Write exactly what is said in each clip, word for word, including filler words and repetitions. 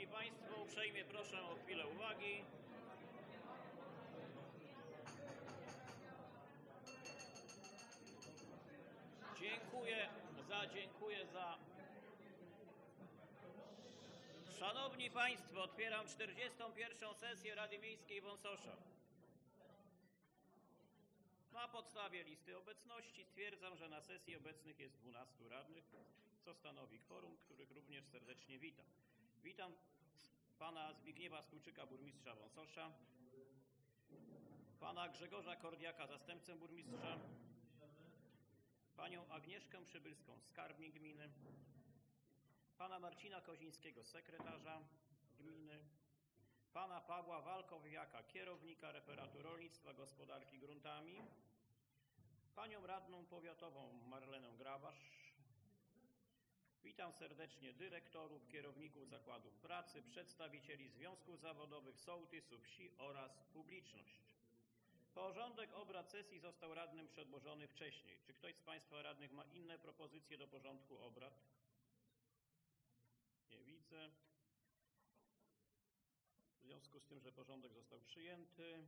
Szanowni Państwo, uprzejmie proszę o chwilę uwagi. Dziękuję za, dziękuję za... Szanowni Państwo, otwieram czterdziestą pierwszą sesję Rady Miejskiej Wąsosza. Na podstawie listy obecności stwierdzam, że na sesji obecnych jest dwunastu radnych, co stanowi kworum, których również serdecznie witam. Witam pana Zbigniewa Stuczyka, burmistrza Wąsosza, pana Grzegorza Kordiaka, zastępcę burmistrza, panią Agnieszkę Przybylską, skarbnik gminy, pana Marcina Kozińskiego, sekretarza gminy, pana Pawła Walkowiaka, kierownika referatu rolnictwa, gospodarki gruntami, panią radną powiatową Marlenę Grabasz. Witam serdecznie dyrektorów, kierowników zakładów pracy, przedstawicieli związków zawodowych, sołtysów wsi oraz publiczność. Porządek obrad sesji został radnym przedłożony wcześniej. Czy ktoś z Państwa radnych ma inne propozycje do porządku obrad? Nie widzę. W związku z tym, że porządek został przyjęty,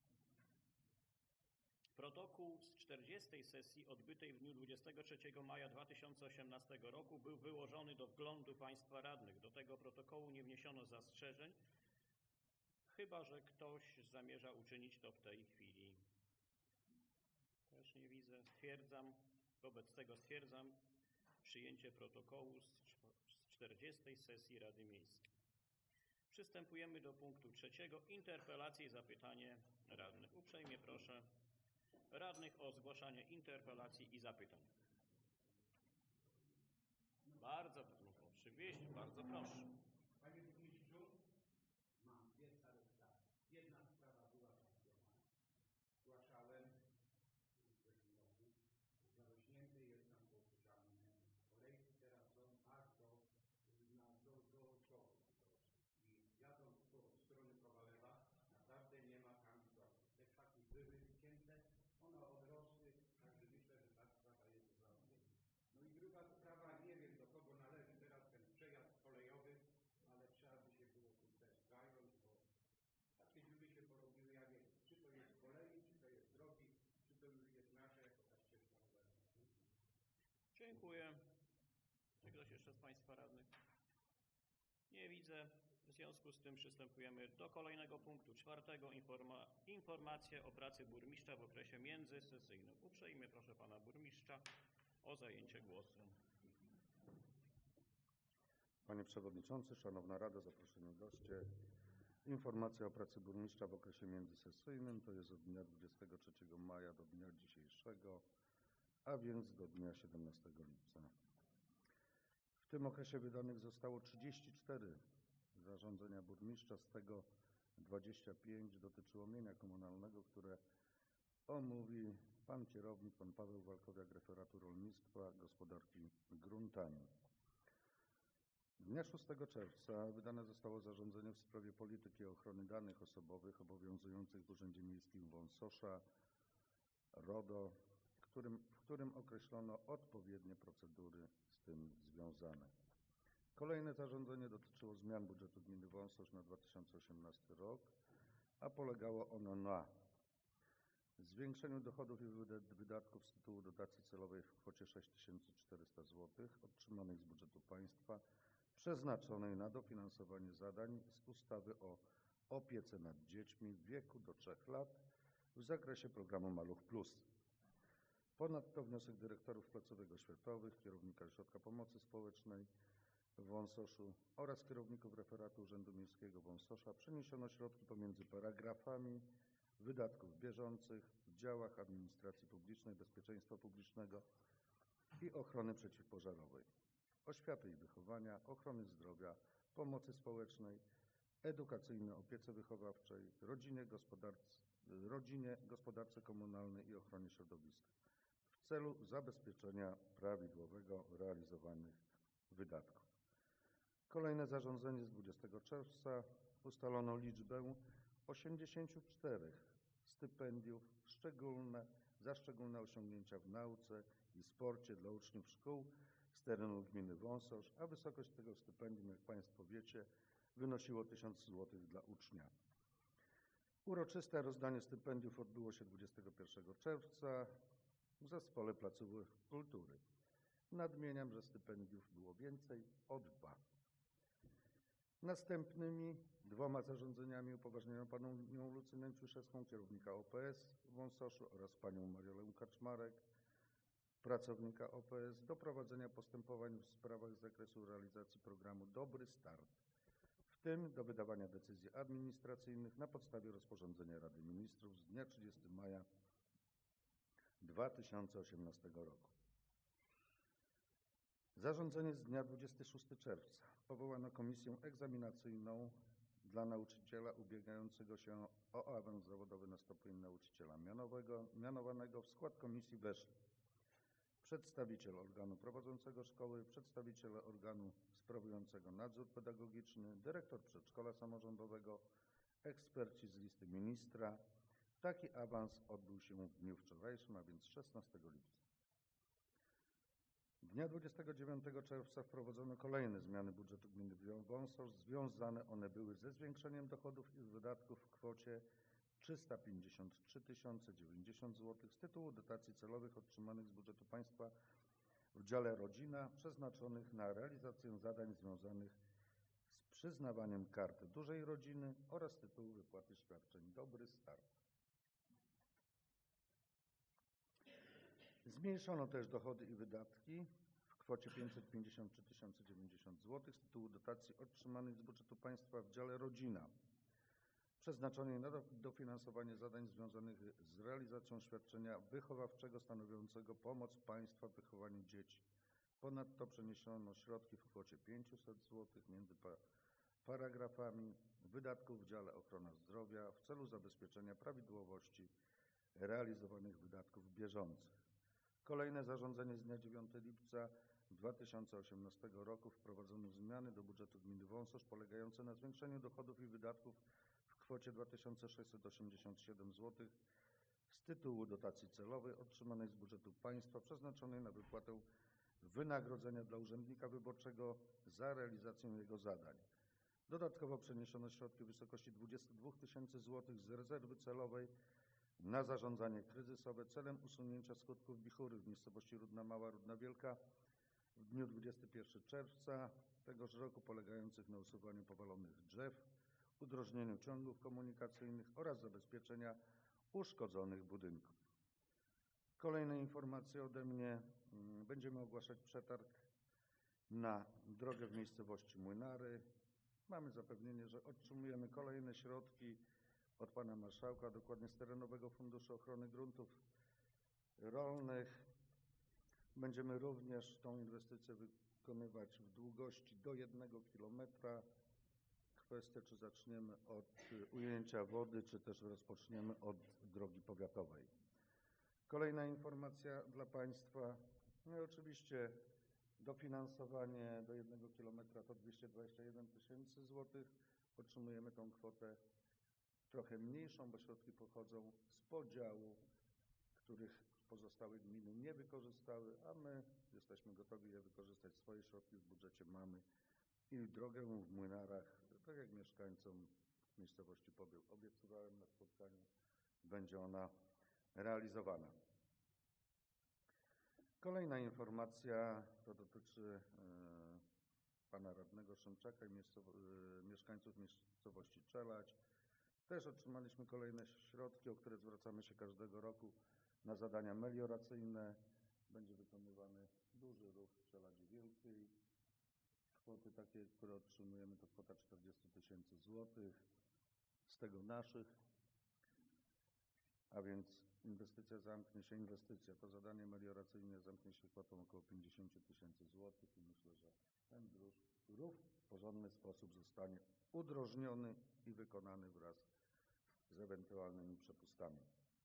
protokół z czterdziestej sesji odbytej w dniu dwudziestego trzeciego maja dwa tysiące osiemnastego roku był wyłożony do wglądu Państwa radnych. Do tego protokołu nie wniesiono zastrzeżeń, chyba że ktoś zamierza uczynić to w tej chwili. Też nie widzę. Stwierdzam, wobec tego stwierdzam przyjęcie protokołu z czterdziestej sesji Rady Miejskiej. Przystępujemy do punktu trzeciego. Interpelacje i zapytanie radnych. Uprzejmie proszę radnych o zgłaszanie interpelacji i zapytań. Bardzo oczywiście, bardzo proszę. Panie burmistrzu, mam dwie stare sprawy. Jedna sprawa była zgłoszona. Zgłaszałem w zeszłym roku. Zarośnięty jest tam posłyszalny. Kolejki teraz są aż do, na, do, do czołgu. I jadąc po strony Kowalewa, naprawdę nie ma tam drogi. Te krzaki były wycięte, one odrosły, także myślę, że ta sprawa jest do załatwienia. No i druga sprawa, nie wiem do kogo należy teraz ten przejazd kolejowy, ale trzeba by się było tym też zająć, bo takie dziury się porobiły, ja nie wiem, czy to jest kolei, czy to jest drogi, czy to już jest nasze jako ta ścieżka rowerowa. Dziękuję. Czy ktoś jeszcze z Państwa radnych? Nie widzę. W związku z tym przystępujemy do kolejnego punktu czwartego. Informa informacja o pracy burmistrza w okresie międzysesyjnym. Uprzejmie proszę pana burmistrza o zajęcie głosu. Panie Przewodniczący, Szanowna Rado, zaproszeni goście. Informacja o pracy burmistrza w okresie międzysesyjnym to jest od dnia dwudziestego trzeciego maja do dnia dzisiejszego, a więc do dnia siedemnastego lipca. W tym okresie wydanych zostało trzydzieści cztery zarządzenia burmistrza, z tego dwadzieścia pięć dotyczyło mienia komunalnego, które omówi pan kierownik, pan Paweł Walkowiak, referatu rolnictwa, gospodarki gruntami. Dnia szóstego czerwca wydane zostało zarządzenie w sprawie polityki ochrony danych osobowych obowiązujących w Urzędzie Miejskim Wąsosza, RODO, w którym, w którym określono odpowiednie procedury z tym związane. Kolejne zarządzenie dotyczyło zmian budżetu gminy Wąsosz na dwa tysiące osiemnasty rok, a polegało ono na zwiększeniu dochodów i wydatków z tytułu dotacji celowej w kwocie sześć tysięcy czterysta złotych otrzymanych z budżetu państwa, przeznaczonej na dofinansowanie zadań z ustawy o opiece nad dziećmi w wieku do trzech lat w zakresie programu Maluch Plus. Ponadto wniosek dyrektorów placówek oświatowych, kierownika Ośrodka Pomocy Społecznej w Wąsoszu oraz kierowników referatu Urzędu Miejskiego Wąsosza przeniesiono środki pomiędzy paragrafami wydatków bieżących w działach administracji publicznej, bezpieczeństwa publicznego i ochrony przeciwpożarowej, oświaty i wychowania, ochrony zdrowia, pomocy społecznej, edukacyjnej, opiece wychowawczej, rodzinie, gospodarce, rodzinie, gospodarce komunalnej i ochronie środowiska w celu zabezpieczenia prawidłowego realizowanych wydatków. Kolejne zarządzenie z dwudziestego czerwca ustalono liczbę osiemdziesięciu czterech stypendiów szczególne za szczególne osiągnięcia w nauce i sporcie dla uczniów szkół z terenu gminy Wąsosz, a wysokość tego stypendium, jak Państwo wiecie, wynosiło tysiąc złotych dla ucznia. Uroczyste rozdanie stypendiów odbyło się dwudziestego pierwszego czerwca w Zespole Placówek Kultury. Nadmieniam, że stypendiów było więcej o dwa. Następnymi dwoma zarządzeniami upoważniono panią Lucynę Ciuszewską, kierownika O P S w Wąsoszu, oraz panią Mariolę Kaczmarek, pracownika O P S, do prowadzenia postępowań w sprawach z zakresu realizacji programu Dobry Start, w tym do wydawania decyzji administracyjnych na podstawie rozporządzenia Rady Ministrów z dnia trzydziestego maja dwa tysiące osiemnastego roku. Zarządzenie z dnia dwudziestego szóstego czerwca. Powołano komisję egzaminacyjną dla nauczyciela ubiegającego się o awans zawodowy na stopień nauczyciela mianowego, mianowanego. W skład komisji weszli przedstawiciel organu prowadzącego szkoły, przedstawiciel organu sprawującego nadzór pedagogiczny, dyrektor przedszkola samorządowego, eksperci z listy ministra. Taki awans odbył się w dniu wczorajszym, a więc szesnastego lipca. Dnia dwudziestego dziewiątego czerwca wprowadzono kolejne zmiany budżetu gminy Wąsosz. Związane one były ze zwiększeniem dochodów i wydatków w kwocie trzysta pięćdziesiąt trzy tysiące dziewięćdziesiąt złotych z tytułu dotacji celowych otrzymanych z budżetu państwa w dziale Rodzina, przeznaczonych na realizację zadań związanych z przyznawaniem Karty Dużej Rodziny oraz z tytułu wypłaty świadczeń Dobry Start. Zmniejszono też dochody i wydatki w kwocie pięćset pięćdziesiąt trzy tysiące dziewięćdziesiąt złotych z tytułu dotacji otrzymanych z budżetu państwa w dziale Rodzina, przeznaczonej na dofinansowanie zadań związanych z realizacją świadczenia wychowawczego stanowiącego pomoc państwa w wychowaniu dzieci. Ponadto przeniesiono środki w kwocie pięćset złotych między paragrafami wydatków w dziale Ochrona Zdrowia w celu zabezpieczenia prawidłowości realizowanych wydatków bieżących. Kolejne zarządzenie z dnia dziewiątego lipca dwa tysiące osiemnastego roku. Wprowadzono zmiany do budżetu gminy Wąsosz polegające na zwiększeniu dochodów i wydatków w kwocie dwa tysiące sześćset osiemdziesiąt siedem złotych z tytułu dotacji celowej otrzymanej z budżetu państwa przeznaczonej na wypłatę wynagrodzenia dla urzędnika wyborczego za realizację jego zadań. Dodatkowo przeniesiono środki w wysokości dwudziestu dwóch tysięcy złotych z rezerwy celowej na zarządzanie kryzysowe celem usunięcia skutków wichury w miejscowości Rudna Mała, Rudna Wielka w dniu dwudziestego pierwszego czerwca tegoż roku, polegających na usuwaniu powalonych drzew, udrożnieniu ciągów komunikacyjnych oraz zabezpieczenia uszkodzonych budynków. Kolejne informacje ode mnie. Będziemy ogłaszać przetarg na drogę w miejscowości Młynary. Mamy zapewnienie, że otrzymujemy kolejne środki od pana marszałka, dokładnie z Terenowego Funduszu Ochrony Gruntów Rolnych. Będziemy również tą inwestycję wykonywać w długości do jednego kilometra. Kwestia, czy zaczniemy od ujęcia wody, czy też rozpoczniemy od drogi powiatowej. Kolejna informacja dla państwa. No i oczywiście dofinansowanie do jednego kilometra to dwieście dwadzieścia jeden tysięcy złotych. Otrzymujemy tą kwotę trochę mniejszą, bo środki pochodzą z podziału, których pozostałe gminy nie wykorzystały, a my jesteśmy gotowi je wykorzystać. Swoje środki w budżecie mamy i drogę w Młynarach, tak jak mieszkańcom miejscowości Pobieł obiecywałem na spotkaniu, będzie ona realizowana. Kolejna informacja to dotyczy e, pana radnego Szymczaka i e, mieszkańców miejscowości Czelać. Też otrzymaliśmy kolejne środki, o które zwracamy się każdego roku na zadania melioracyjne. Będzie wykonywany duży rów w Czeladzie Wielkiej. Kwoty takie, które otrzymujemy, to kwota czterdzieści tysięcy złotych, z tego naszych, a więc inwestycja zamknie się, inwestycja, to zadanie melioracyjne zamknie się kwotą około pięćdziesiąt tysięcy złotych i myślę, że ten rów w porządny sposób zostanie udrożniony i wykonany wraz z ewentualnymi przepustami.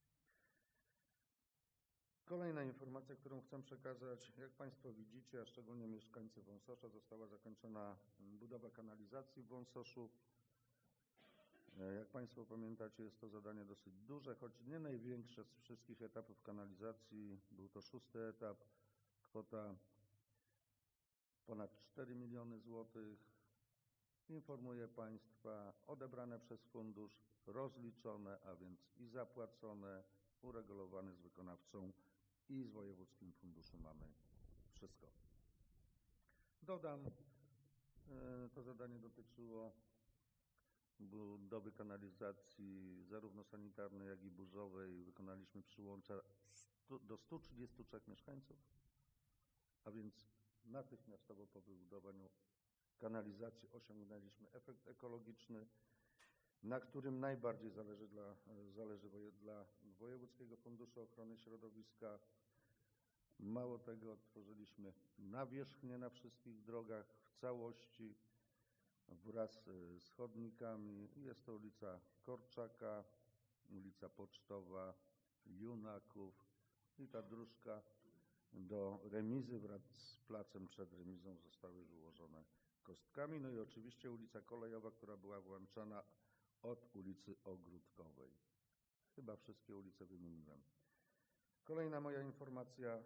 Kolejna informacja, którą chcę przekazać. Jak państwo widzicie, a szczególnie mieszkańcy Wąsosza, została zakończona budowa kanalizacji w Wąsoszu. Jak państwo pamiętacie, jest to zadanie dosyć duże, choć nie największe z wszystkich etapów kanalizacji. Był to szósty etap, kwota ponad cztery miliony złotych. informuję Państwa, odebrane przez fundusz, rozliczone, a więc i zapłacone, uregulowane z wykonawcą i z wojewódzkim funduszem mamy wszystko. Dodam, to zadanie dotyczyło budowy kanalizacji zarówno sanitarnej, jak i burzowej. Wykonaliśmy przyłącza do stu trzydziestu trzech mieszkańców, a więc natychmiastowo po wybudowaniu kanalizacji osiągnęliśmy efekt ekologiczny, na którym najbardziej zależy dla, zależy woje, dla Wojewódzkiego Funduszu Ochrony Środowiska. Mało tego, odtworzyliśmy nawierzchnię na wszystkich drogach w całości wraz z chodnikami. Jest to ulica Korczaka, ulica Pocztowa, Junaków i ta dróżka do remizy wraz z placem przed remizą zostały wyłożone kostkami. No i oczywiście ulica Kolejowa, która była włączana od ulicy Ogródkowej. Chyba wszystkie ulice wymieniłem. Kolejna moja informacja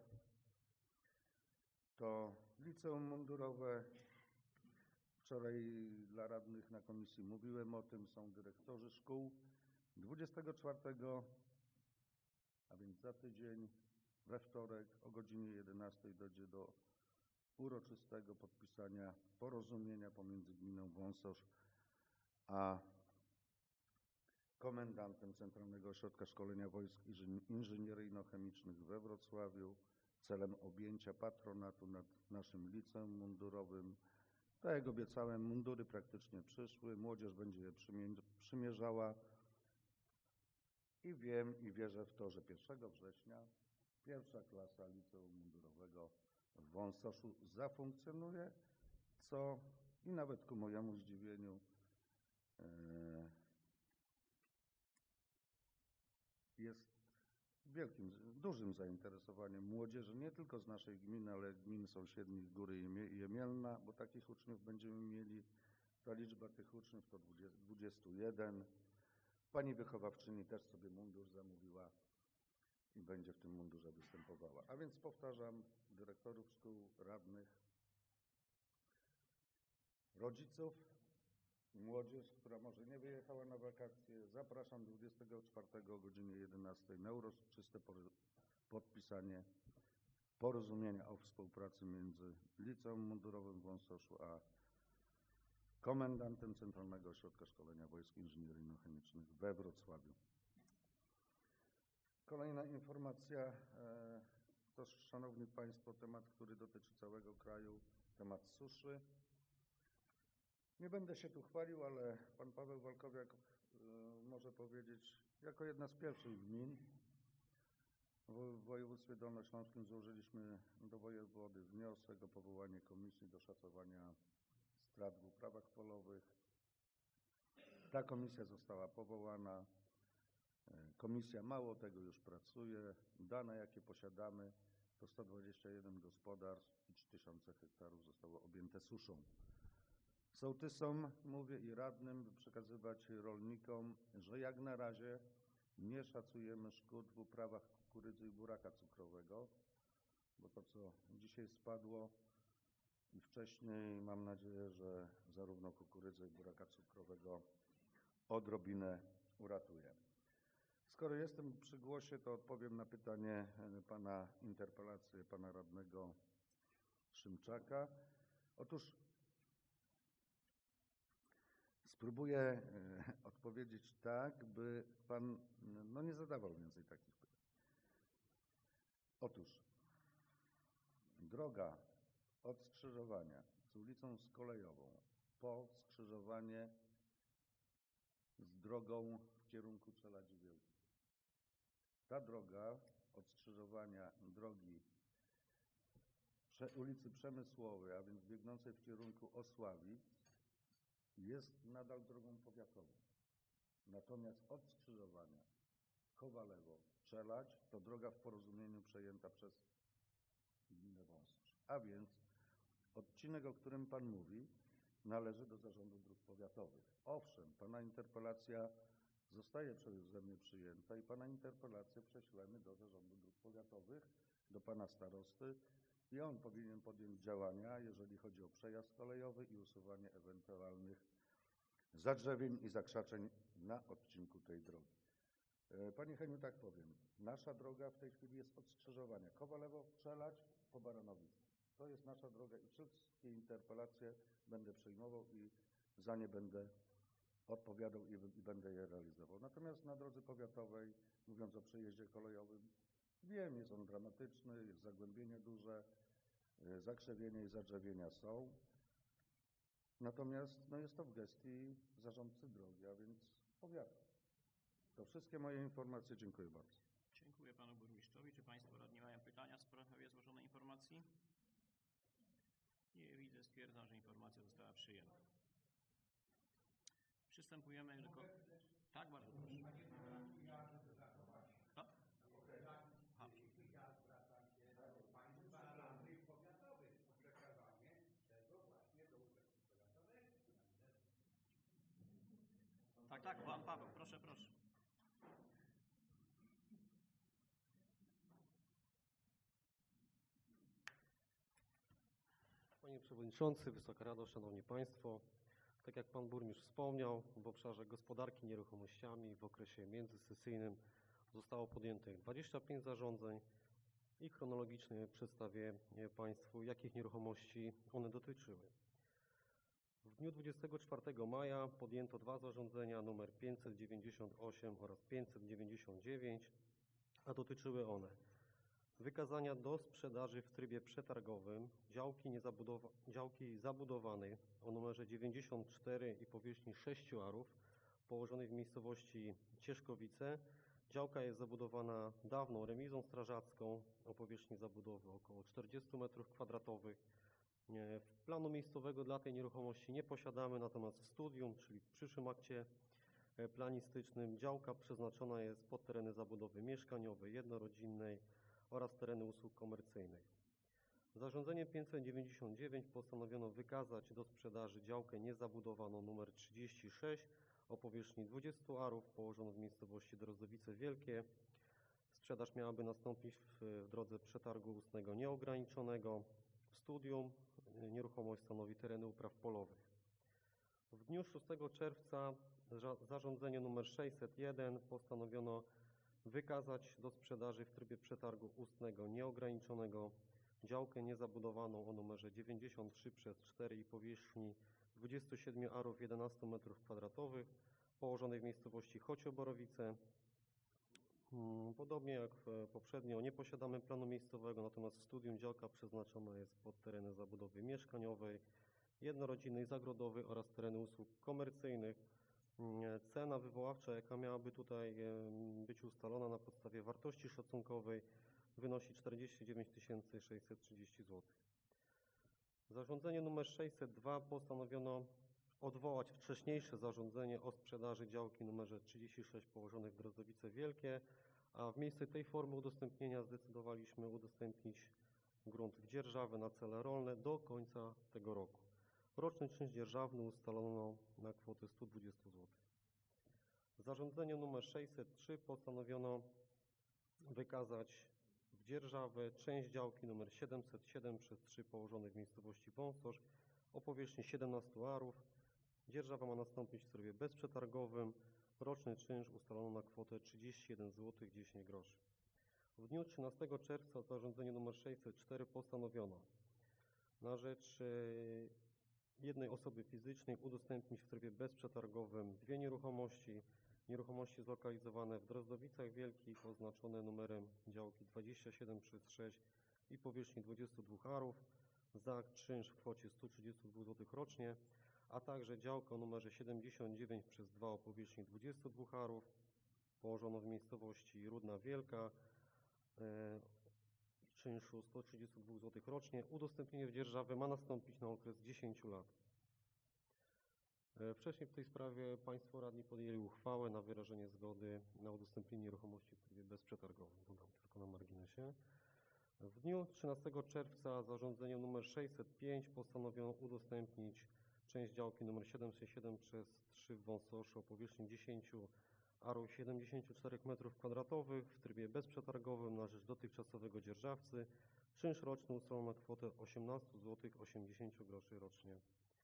to liceum mundurowe. Wczoraj dla radnych na komisji mówiłem o tym, są dyrektorzy szkół. dwudziestego czwartego, a więc za tydzień, we wtorek o godzinie jedenastej dojdzie do uroczystego podpisania porozumienia pomiędzy gminą Wąsosz a komendantem Centralnego Ośrodka Szkolenia Wojsk Inżynieryjno-Chemicznych we Wrocławiu celem objęcia patronatu nad naszym liceum mundurowym. Tak jak obiecałem, mundury praktycznie przyszły, młodzież będzie je przymierzała i wiem i wierzę w to, że pierwszego września pierwsza klasa liceum mundurowego w Wąsoszu zafunkcjonuje, co i nawet ku mojemu zdziwieniu jest wielkim, dużym zainteresowaniem młodzieży, nie tylko z naszej gminy, ale gmin sąsiednich Góry i Jemielna, bo takich uczniów będziemy mieli. Ta liczba tych uczniów to dwudziestu jeden. Pani wychowawczyni też sobie mundur zamówiła i będzie w tym mundurze występowała. A więc powtarzam, dyrektorów szkół, radnych, rodziców, młodzież, która może nie wyjechała na wakacje, zapraszam dwudziestego czwartego o godzinie jedenastej na uroczyste podpisanie porozumienia o współpracy między Liceum Mundurowym w Wąsoszu a komendantem Centralnego Ośrodka Szkolenia Wojsk Inżynieryjno-Chemicznych we Wrocławiu. Kolejna informacja to, Szanowni Państwo, temat, który dotyczy całego kraju, temat suszy. Nie będę się tu chwalił, ale pan Paweł Walkowiak może powiedzieć, jako jedna z pierwszych gmin w województwie dolnośląskim złożyliśmy do wojewody wniosek o powołanie komisji do szacowania strat w uprawach polowych. Ta komisja została powołana. Komisja mało tego już pracuje. Dane, jakie posiadamy, to sto dwadzieścia jeden gospodarstw i trzy tysiące hektarów zostało objęte suszą. Sołtysom mówię i radnym, by przekazywać rolnikom, że jak na razie nie szacujemy szkód w uprawach kukurydzy i buraka cukrowego, bo to, co dzisiaj spadło i wcześniej, mam nadzieję, że zarówno kukurydzę i buraka cukrowego odrobinę uratuje. Skoro jestem przy głosie, to odpowiem na pytanie pana, interpelację pana radnego Szymczaka. Otóż spróbuję odpowiedzieć tak, by pan no, nie zadawał więcej takich pytań. Otóż droga od skrzyżowania z ulicą Kolejową po skrzyżowanie z drogą w kierunku Czeladzi Wielkich. Ta droga od skrzyżowania drogi ulicy Przemysłowej, a więc biegnącej w kierunku Osławic, jest nadal drogą powiatową. Natomiast od skrzyżowania Kowalewo, Czeladź to droga w porozumieniu przejęta przez gminę Wąsórz. A więc odcinek, o którym pan mówi, należy do Zarządu Dróg Powiatowych. Owszem, pana interpelacja zostaje przeze mnie przyjęta i pana interpelację prześlemy do Zarządu Dróg Powiatowych, do pana starosty i on powinien podjąć działania, jeżeli chodzi o przejazd kolejowy i usuwanie ewentualnych zadrzewień i zakrzaczeń na odcinku tej drogi. Panie Heniu, tak powiem, nasza droga w tej chwili jest od skrzyżowania Kowalewo-Przelać po Baranowice. To jest nasza droga i wszystkie interpelacje będę przyjmował i za nie będę odpowiadał i, i będę je realizował. Natomiast na drodze powiatowej, mówiąc o przejeździe kolejowym, wiem, jest on dramatyczny, jest zagłębienie duże, zakrzewienie i zadrzewienia są. Natomiast no, jest to w gestii zarządcy drogi, a więc powiatu. To wszystkie moje informacje. Dziękuję bardzo. Dziękuję panu burmistrzowi. Czy państwo radni mają pytania w sprawie złożonej informacji? Nie widzę. Stwierdzam, że informacja została przyjęta. Przystępujemy do... Tak, bardzo proszę. Kto? Aha. Tak, tak, pan Paweł, proszę, proszę. Panie Przewodniczący, Wysoka Rado, Szanowni Państwo, tak jak Pan Burmistrz wspomniał, w obszarze gospodarki nieruchomościami w okresie międzysesyjnym zostało podjętych dwadzieścia pięć zarządzeń i chronologicznie przedstawię Państwu, jakich nieruchomości one dotyczyły. W dniu dwudziestego czwartego maja podjęto dwa zarządzenia nr pięćset dziewięćdziesiąt osiem oraz pięćset dziewięćdziesiąt dziewięć, a dotyczyły one wykazania do sprzedaży w trybie przetargowym działki, niezabudowa działki zabudowanej o numerze dziewięćdziesiąt cztery i powierzchni sześciu arów, położonej w miejscowości Cieszkowice. Działka jest zabudowana dawną remizą strażacką o powierzchni zabudowy około czterdziestu metrów kwadratowych. Planu miejscowego dla tej nieruchomości nie posiadamy, natomiast w studium, czyli w przyszłym akcie planistycznym, działka przeznaczona jest pod tereny zabudowy mieszkaniowej, jednorodzinnej oraz tereny usług komercyjnych. Zarządzeniem pięćset dziewięćdziesiąt dziewięć postanowiono wykazać do sprzedaży działkę niezabudowaną nr trzydzieści sześć o powierzchni dwudziestu arów, położoną w miejscowości Drozdowice Wielkie. Sprzedaż miałaby nastąpić w drodze przetargu ustnego nieograniczonego. W studium nieruchomość stanowi tereny upraw polowych. W dniu szóstego czerwca zarządzenie nr sześćset jeden postanowiono wykazać do sprzedaży w trybie przetargu ustnego nieograniczonego działkę niezabudowaną o numerze dziewięćdziesiąt trzy przez cztery i powierzchni dwudziestu siedmiu arów jedenastu metrów kwadratowych, położonej w miejscowości Chocioborowice. Podobnie jak poprzednio nie posiadamy planu miejscowego, natomiast w studium działka przeznaczona jest pod tereny zabudowy mieszkaniowej, jednorodzinnej, zagrodowej oraz tereny usług komercyjnych. Cena wywoławcza, jaka miałaby tutaj być ustalona na podstawie wartości szacunkowej, wynosi czterdzieści dziewięć tysięcy sześćset trzydzieści złotych. Zarządzenie nr sześćset dwa postanowiono odwołać wcześniejsze zarządzenie o sprzedaży działki numerze trzydzieści sześć położonej w Drozdowice Wielkie, a w miejsce tej formy udostępnienia zdecydowaliśmy udostępnić grunt w dzierżawę na cele rolne do końca tego roku. Roczny czynsz dzierżawny ustalono na kwotę stu dwudziestu złotych. W zarządzeniu nr sześćset trzy postanowiono wykazać w dzierżawę część działki nr siedemset siedem przez trzy położonej w miejscowości Wąsosz o powierzchni siedemnastu arów. Dzierżawa ma nastąpić w trybie bezprzetargowym. Roczny czynsz ustalono na kwotę trzydzieści jeden złotych dziesięć groszy. W dniu trzynastego czerwca w zarządzeniu nr sześćset cztery postanowiono na rzecz jednej osoby fizycznej udostępnić w trybie bezprzetargowym dwie nieruchomości. Nieruchomości zlokalizowane w Drozdowicach Wielkich, oznaczone numerem działki dwadzieścia siedem przez sześć i powierzchni dwudziestu dwóch arów za czynsz w kwocie stu trzydziestu dwóch złotych rocznie, a także działkę o numerze siedemdziesiąt dziewięć przez dwa o powierzchni dwudziestu dwóch arów, położoną w miejscowości Rudna Wielka, e, czynszu stu trzydziestu dwóch złotych rocznie. Udostępnienie w dzierżawę ma nastąpić na okres dziesięciu lat. E, wcześniej w tej sprawie Państwo radni podjęli uchwałę na wyrażenie zgody na udostępnienie nieruchomości w trybie bezprzetargowym. Dodam tylko na marginesie. W dniu trzynastego czerwca zarządzeniem nr sześćset pięć postanowiono udostępnić część działki nr siedemset siedem przez trzy w Wąsoszu o powierzchni dziesięciu arów siedemdziesięciu czterech metrów kwadratowych w trybie bezprzetargowym na rzecz dotychczasowego dzierżawcy. Czynsz roczny ustalono na kwotę osiemnaście złotych osiemdziesiąt groszy rocznie.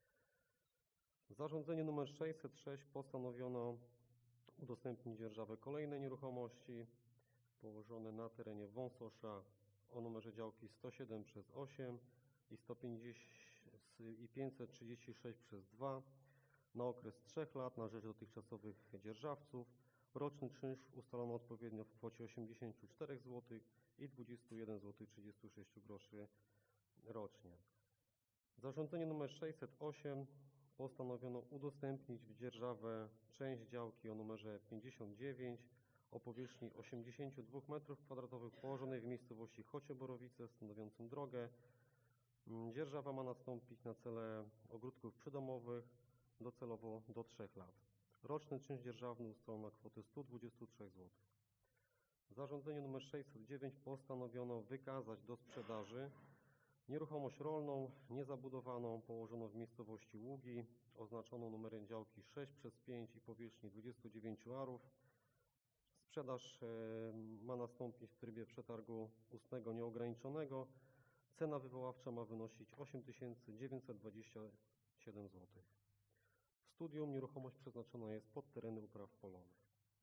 Zarządzenie nr sześćset sześć postanowiono udostępnić dzierżawę kolejnej nieruchomości położone na terenie Wąsosza o numerze działki sto siedem przez osiem i sto pięćdziesiąt i pięćset trzydzieści sześć przez dwa na okres trzech lat na rzecz dotychczasowych dzierżawców. Roczny czynsz ustalono odpowiednio w kwocie osiemdziesiąt cztery złote i dwadzieścia jeden złotych trzydzieści sześć groszy rocznie. Zarządzenie nr sześćset osiem postanowiono udostępnić w dzierżawę część działki o numerze pięćdziesiąt dziewięć o powierzchni osiemdziesiąt dwa metrów kwadratowych położonej w miejscowości Chocie-Borowice, stanowiącym drogę. Dzierżawa ma nastąpić na cele ogródków przydomowych docelowo do trzech lat. Roczny czynsz dzierżawny ustalono na kwotę sto dwadzieścia trzy złote. W zarządzeniu nr sześćset dziewięć postanowiono wykazać do sprzedaży nieruchomość rolną niezabudowaną położoną w miejscowości Ługi, oznaczoną numerem działki sześć przez pięć i powierzchni dwadzieścia dziewięć arów. Sprzedaż ma nastąpić w trybie przetargu ustnego nieograniczonego. Cena wywoławcza ma wynosić osiem tysięcy dziewięćset dwadzieścia siedem złotych. W studium nieruchomość przeznaczona jest pod tereny upraw polowych.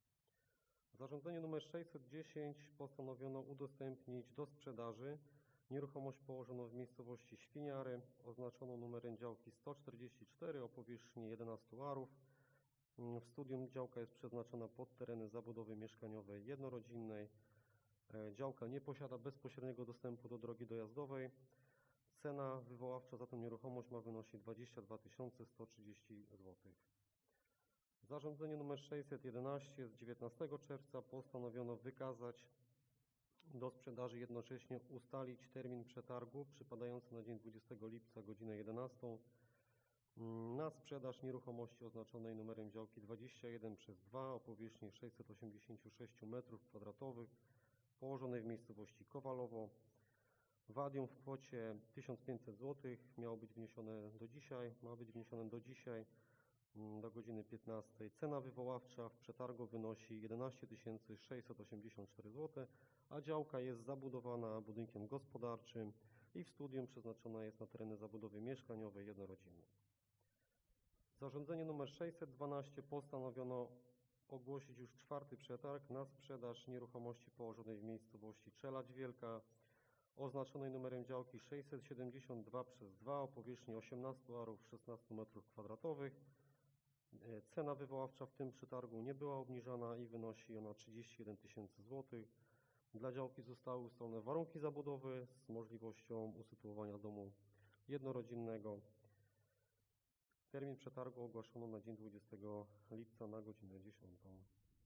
W zarządzeniu nr sześćset dziesięć postanowiono udostępnić do sprzedaży nieruchomość położoną w miejscowości Świniary, oznaczoną numerem działki sto czterdzieści cztery o powierzchni jedenaście arów. W studium działka jest przeznaczona pod tereny zabudowy mieszkaniowej jednorodzinnej. Działka nie posiada bezpośredniego dostępu do drogi dojazdowej. Cena wywoławcza za tę nieruchomość ma wynosić dwadzieścia dwa tysiące sto trzydzieści złotych. W zarządzeniu nr sześćset jedenaście z dziewiętnastego czerwca postanowiono wykazać do sprzedaży, jednocześnie ustalić termin przetargu przypadający na dzień dwudziestego lipca godzinę jedenastą na sprzedaż nieruchomości oznaczonej numerem działki dwadzieścia jeden przez dwa o powierzchni sześćset osiemdziesiąt sześć metrów kwadratowych położonej w miejscowości Kowalowo. Wadium w kwocie tysiąc pięćset złotych miało być wniesione do dzisiaj, ma być wniesione do dzisiaj do godziny piętnastej. Cena wywoławcza w przetargu wynosi jedenaście tysięcy sześćset osiemdziesiąt cztery złote, a działka jest zabudowana budynkiem gospodarczym i w studium przeznaczona jest na tereny zabudowy mieszkaniowej jednorodzinnej. W zarządzeniu nr sześćset dwanaście postanowiono ogłosić już czwarty przetarg na sprzedaż nieruchomości położonej w miejscowości Czelać Wielka, oznaczonej numerem działki sześćset siedemdziesiąt dwa przez dwa o powierzchni osiemnaście arów szesnaście metrów kwadratowych. Cena wywoławcza w tym przetargu nie była obniżana i wynosi ona trzydzieści jeden tysięcy złotych. Dla działki zostały ustalone warunki zabudowy z możliwością usytuowania domu jednorodzinnego. Termin przetargu ogłoszono na dzień dwudziestego lipca na godzinę dziesiątą.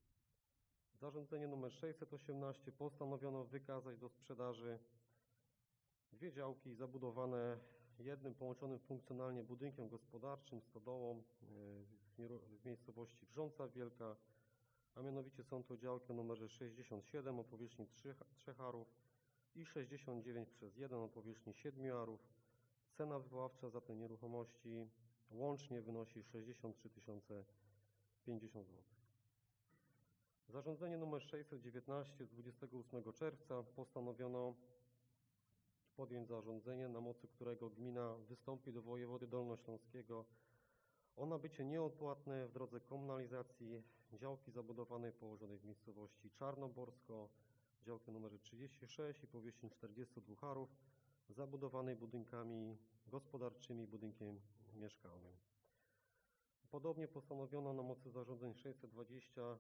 W zarządzeniu nr sześćset osiemnaście postanowiono wykazać do sprzedaży dwie działki zabudowane jednym połączonym funkcjonalnie budynkiem gospodarczym, stodołą w miejscowości Wrząca Wielka, a mianowicie są to działki o numerze sześćdziesiąt siedem o powierzchni trzy arów i sześćdziesiąt dziewięć przez jeden o powierzchni siedem arów. Cena wywoławcza za te nieruchomości łącznie wynosi sześćdziesiąt trzy tysiące pięćdziesiąt złotych. Zarządzenie nr sześćset dziewiętnaście z dwudziestego ósmego czerwca postanowiono podjąć zarządzenie, na mocy którego gmina wystąpi do wojewody dolnośląskiego o nabycie nieodpłatne w drodze komunalizacji działki zabudowanej położonej w miejscowości Czarnoborsko, działki nr trzydzieści sześć i powierzchni czterdzieści dwa arów, zabudowanej budynkami gospodarczymi, budynkiem mieszkalnym. Podobnie postanowiono na mocy zarządzeń sześćset dwadzieścia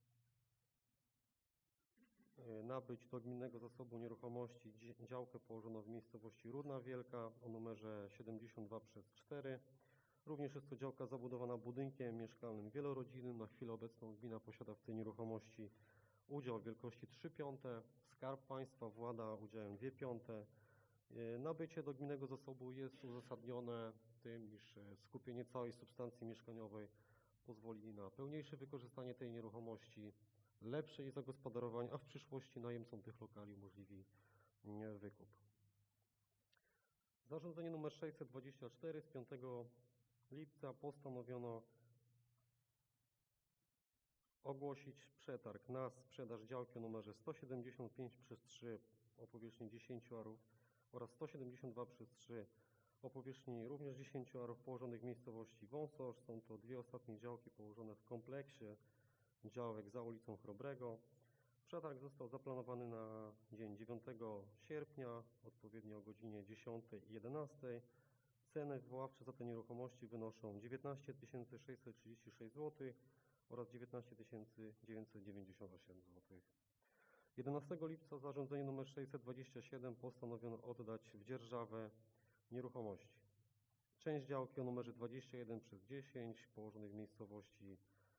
nabyć do gminnego zasobu nieruchomości działkę położoną w miejscowości Rudna Wielka o numerze siedemdziesiąt dwa przez cztery. Również jest to działka zabudowana budynkiem mieszkalnym wielorodzinnym. Na chwilę obecną gmina posiada w tej nieruchomości udział w wielkości trzy piąte. Skarb Państwa włada udziałem dwie piąte. Nabycie do gminnego zasobu jest uzasadnione tym, iż skupienie całej substancji mieszkaniowej pozwoli na pełniejsze wykorzystanie tej nieruchomości, lepsze jej zagospodarowanie, a w przyszłości najemcom tych lokali umożliwi wykup. Zarządzenie nr sześćset dwadzieścia cztery z piątego lipca postanowiono ogłosić przetarg na sprzedaż działki o numerze sto siedemdziesiąt pięć przez trzy o powierzchni dziesięć arów oraz sto siedemdziesiąt dwa przez trzy o powierzchni również dziesięć arów położonych w miejscowości Wąsosz. Są to dwie ostatnie działki położone w kompleksie działek za ulicą Chrobrego. Przetarg został zaplanowany na dzień dziewiątego sierpnia, odpowiednio o godzinie dziesiątej i jedenastej. Ceny wywoławcze za te nieruchomości wynoszą dziewiętnaście tysięcy sześćset trzydzieści sześć złotych oraz dziewiętnaście tysięcy dziewięćset dziewięćdziesiąt osiem złotych. jedenastego lipca zarządzenie nr sześćset dwadzieścia siedem postanowiono oddać w dzierżawę nieruchomości. Część działki o numerze dwadzieścia jeden przez dziesięć położonej w miejscowości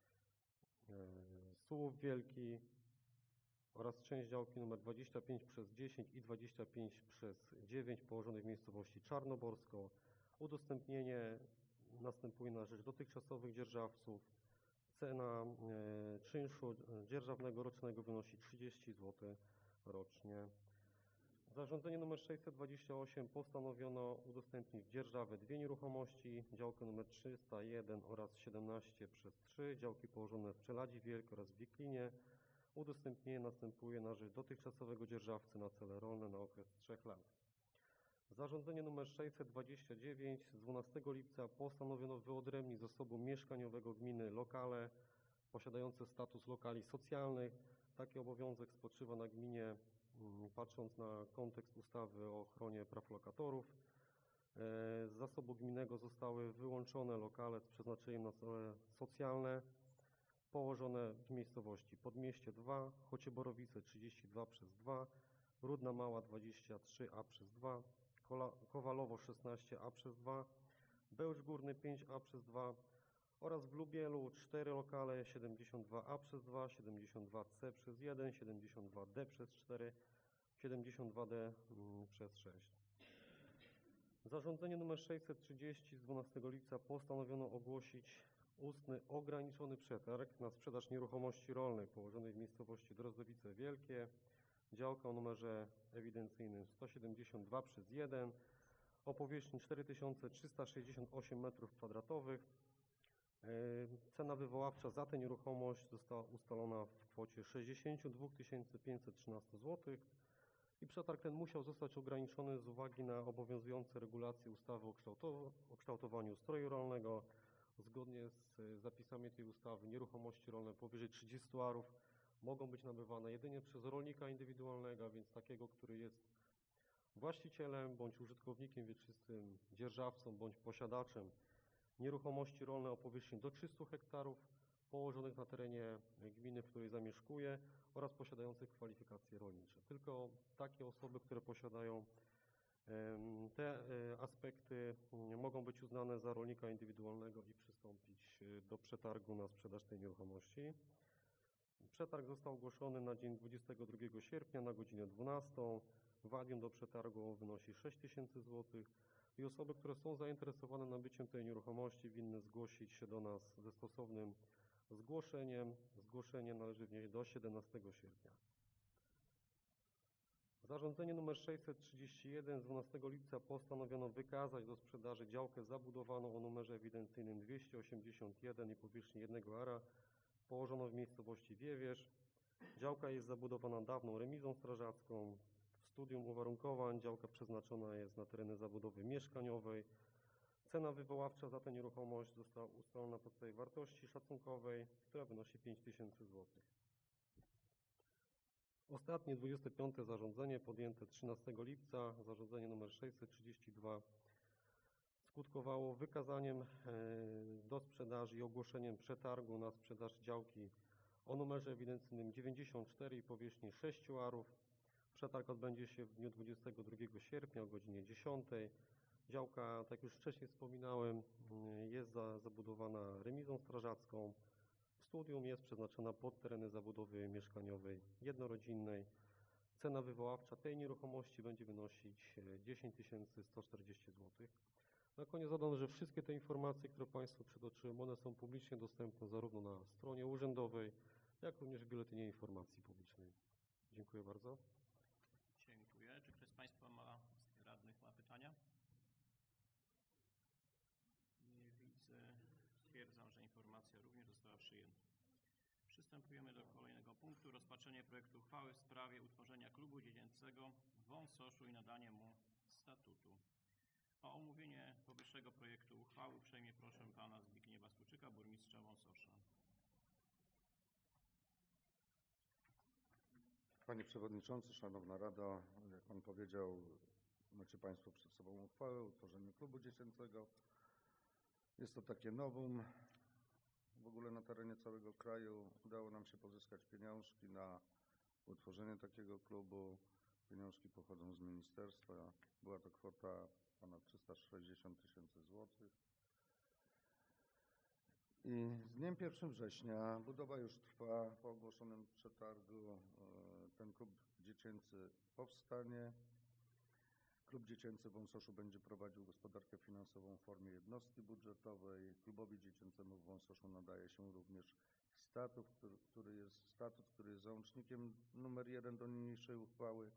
Sułów Wielki oraz część działki numer dwadzieścia pięć przez dziesięć i dwadzieścia pięć przez dziewięć położonej w miejscowości Czarnoborsko. Udostępnienie następuje na rzecz dotychczasowych dzierżawców. Cena e, czynszu dzierżawnego rocznego wynosi trzydzieści złotych rocznie. Zarządzenie nr sześćset dwadzieścia osiem postanowiono udostępnić w dzierżawę dwie nieruchomości, działkę nr trzysta jeden oraz siedemnaście przez trzy, działki położone w Czeladzi Wielkiej oraz w Wiklinie. Udostępnienie następuje na rzecz dotychczasowego dzierżawcy na cele rolne na okres trzech lat. Zarządzenie nr sześćset dwadzieścia dziewięć z dwunastego lipca postanowiono wyodrębnić z zasobu mieszkaniowego gminy lokale posiadające status lokali socjalnych. Taki obowiązek spoczywa na gminie, patrząc na kontekst ustawy o ochronie praw lokatorów. Z zasobu gminnego zostały wyłączone lokale z przeznaczeniem na cele socjalne położone w miejscowości Podmieście dwa, Chocieborowice trzydzieści dwa przez dwa, Rudna Mała dwadzieścia trzy a przez dwa, Kowalowo szesnaście a przez dwa, Bełcz Górny pięć a przez dwa oraz w Lubielu cztery lokale siedemdziesiąt dwa a przez dwa, siedemdziesiąt dwa c przez jeden, siedemdziesiąt dwa d przez cztery, siedemdziesiąt dwa d przez sześć. Zarządzenie nr sześćset trzydzieści z dwunastego lipca postanowiono ogłosić ustny ograniczony przetarg na sprzedaż nieruchomości rolnej położonej w miejscowości Drozdowice Wielkie, działka o numerze ewidencyjnym sto siedemdziesiąt dwa przez jeden o powierzchni cztery tysiące trzysta sześćdziesiąt osiem metrów kwadratowych. Cena wywoławcza za tę nieruchomość została ustalona w kwocie sześćdziesiąt dwa tysiące pięćset trzynaście złotych i przetarg ten musiał zostać ograniczony z uwagi na obowiązujące regulacje ustawy o kształtowaniu ustroju rolnego. Zgodnie z zapisami tej ustawy nieruchomości rolne powyżej trzydziestu arów mogą być nabywane jedynie przez rolnika indywidualnego, a więc takiego, który jest właścicielem bądź użytkownikiem wieczystym, dzierżawcą bądź posiadaczem nieruchomości rolne o powierzchni do trzystu hektarów położonych na terenie gminy, w której zamieszkuje oraz posiadających kwalifikacje rolnicze. Tylko takie osoby, które posiadają te aspekty, mogą być uznane za rolnika indywidualnego i przystąpić do przetargu na sprzedaż tej nieruchomości. Przetarg został ogłoszony na dzień dwudziestego drugiego sierpnia na godzinę dwunastą. Wadium do przetargu wynosi sześć tysięcy złotych i osoby, które są zainteresowane nabyciem tej nieruchomości, winny zgłosić się do nas ze stosownym zgłoszeniem. Zgłoszenie należy wnieść do siedemnastego sierpnia. Zarządzenie nr sześćset trzydzieści jeden z dwunastego lipca postanowiono wykazać do sprzedaży działkę zabudowaną o numerze ewidencyjnym dwieście osiemdziesiąt jeden i powierzchni jednego ara położoną w miejscowości Wiewierz. Działka jest zabudowana dawną remizą strażacką. W studium uwarunkowań działka przeznaczona jest na tereny zabudowy mieszkaniowej. Cena wywoławcza za tę nieruchomość została ustalona na podstawie wartości szacunkowej, która wynosi pięć tysięcy złotych. Ostatnie dwudzieste piąte zarządzenie podjęte trzynastego lipca, zarządzenie nr sześćset trzydzieści dwa, skutkowało wykazaniem do sprzedaży i ogłoszeniem przetargu na sprzedaż działki o numerze ewidencyjnym dziewięćdziesiąt cztery i powierzchni sześciu arów. Przetarg odbędzie się w dniu dwudziestego drugiego sierpnia o godzinie dziesiątej. Działka, tak jak już wcześniej wspominałem, jest zabudowana remizą strażacką. W studium jest przeznaczona pod tereny zabudowy mieszkaniowej jednorodzinnej. Cena wywoławcza tej nieruchomości będzie wynosić dziesięć tysięcy sto czterdzieści złotych. Na koniec dodam, że wszystkie te informacje, które Państwu przytoczyłem, one są publicznie dostępne zarówno na stronie urzędowej, jak również w Biuletynie Informacji Publicznej. Dziękuję bardzo. Dziękuję. Czy ktoś z Państwa ma, z radnych ma pytania? Nie widzę. Stwierdzam, że informacja również została przyjęta. Przystępujemy do kolejnego punktu. Rozpatrzenie projektu uchwały w sprawie utworzenia klubu dziecięcego w Wąsoszu i nadanie mu statutu. O omówienie powyższego projektu uchwały uprzejmie proszę pana Zbigniewa Stuczyka, burmistrza Wąsosza. Panie Przewodniczący, Szanowna Rado, jak Pan powiedział, macie Państwo przed sobą uchwałę o utworzeniu klubu dziecięcego. Jest to takie novum. W ogóle na terenie całego kraju udało nam się pozyskać pieniążki na utworzenie takiego klubu. Pieniążki pochodzą z ministerstwa. Była to kwota ponad trzysta sześćdziesiąt tysięcy złotych. I z dniem pierwszego września budowa już trwa. Po ogłoszonym przetargu ten klub dziecięcy powstanie. Klub dziecięcy w Wąsoszu będzie prowadził gospodarkę finansową w formie jednostki budżetowej. Klubowi dziecięcemu w Wąsoszu nadaje się również statut, który, który jest, statut, który jest załącznikiem numer jeden do niniejszej uchwały.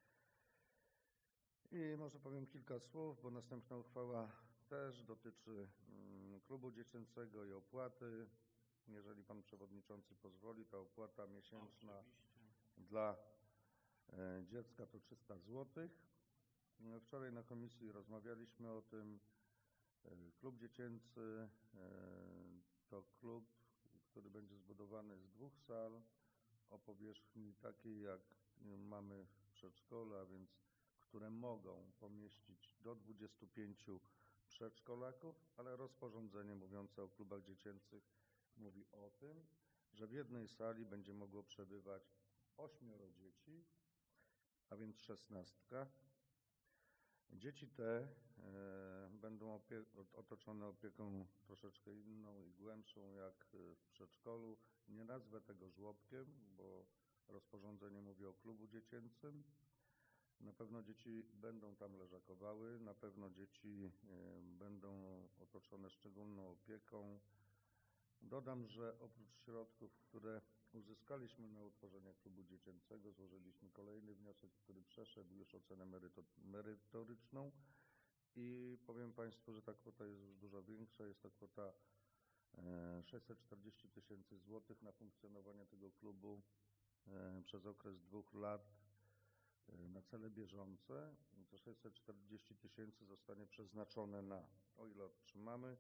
I może powiem kilka słów, bo następna uchwała też dotyczy mm, klubu dziecięcego i opłaty. Jeżeli Pan Przewodniczący pozwoli, ta opłata miesięczna Oczywiście. dla e, dziecka to trzysta złotych. Wczoraj na komisji rozmawialiśmy o tym. Klub dziecięcy to klub, który będzie zbudowany z dwóch sal o powierzchni takiej, jak mamy w przedszkolu, a więc które mogą pomieścić do dwudziestu pięciu przedszkolaków, ale rozporządzenie mówiące o klubach dziecięcych mówi o tym, że w jednej sali będzie mogło przebywać ośmioro dzieci, a więc szesnastka. Dzieci te e, będą opie- otoczone opieką troszeczkę inną i głębszą jak w przedszkolu. Nie nazwę tego żłobkiem, bo rozporządzenie mówi o klubu dziecięcym. Na pewno dzieci będą tam leżakowały, na pewno dzieci e, będą otoczone szczególną opieką. Dodam, że oprócz środków, które uzyskaliśmy na utworzenie klubu dziecięcego, złożyliśmy kolejny wniosek, który przeszedł już ocenę merytoryczną i powiem Państwu, że ta kwota jest już dużo większa. Jest to kwota sześćset czterdzieści tysięcy złotych na funkcjonowanie tego klubu przez okres dwóch lat na cele bieżące. To sześćset czterdzieści tysięcy zostanie przeznaczone na, o ile otrzymamy,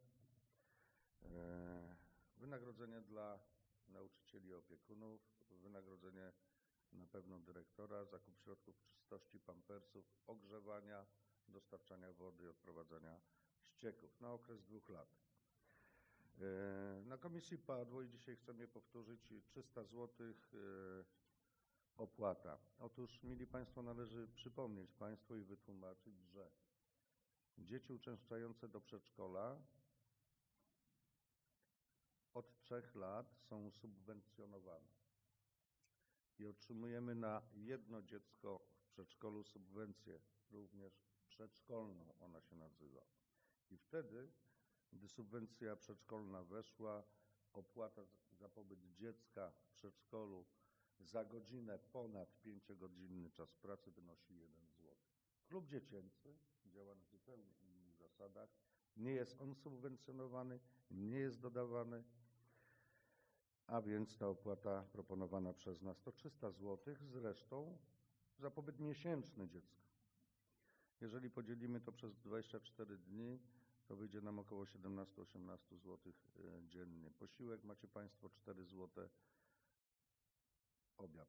wynagrodzenie dla nauczycieli i opiekunów, wynagrodzenie na pewno dyrektora, zakup środków czystości, pampersów, ogrzewania, dostarczania wody, odprowadzania ścieków na okres dwóch lat. Na komisji padło i dzisiaj chcę je powtórzyć, trzysta złotych opłata. Otóż, mili Państwo, należy przypomnieć Państwu i wytłumaczyć, że dzieci uczęszczające do przedszkola od trzech lat są subwencjonowane i otrzymujemy na jedno dziecko w przedszkolu subwencję, również przedszkolną ona się nazywa. I wtedy, gdy subwencja przedszkolna weszła, opłata za pobyt dziecka w przedszkolu za godzinę ponad pięciogodzinny czas pracy wynosi jeden złoty. Klub dziecięcy działa na zupełnie innych zasadach. Nie jest on subwencjonowany, nie jest dodawany, a więc ta opłata proponowana przez nas to trzysta złotych, zresztą za pobyt miesięczny dziecka. Jeżeli podzielimy to przez dwadzieścia cztery dni, to wyjdzie nam około siedemnaście do osiemnastu złotych dziennie. Posiłek macie Państwo cztery złote, obiad.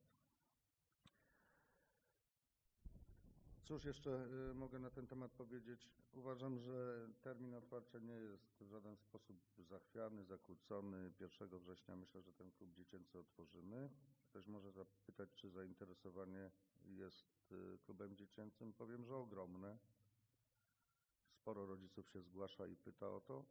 Cóż jeszcze mogę na ten temat powiedzieć? Uważam, że termin otwarcia nie jest w żaden sposób zachwiany, zakłócony. pierwszego września myślę, że ten klub dziecięcy otworzymy. Ktoś może zapytać, czy zainteresowanie jest klubem dziecięcym. Powiem, że ogromne. Sporo rodziców się zgłasza i pyta o to.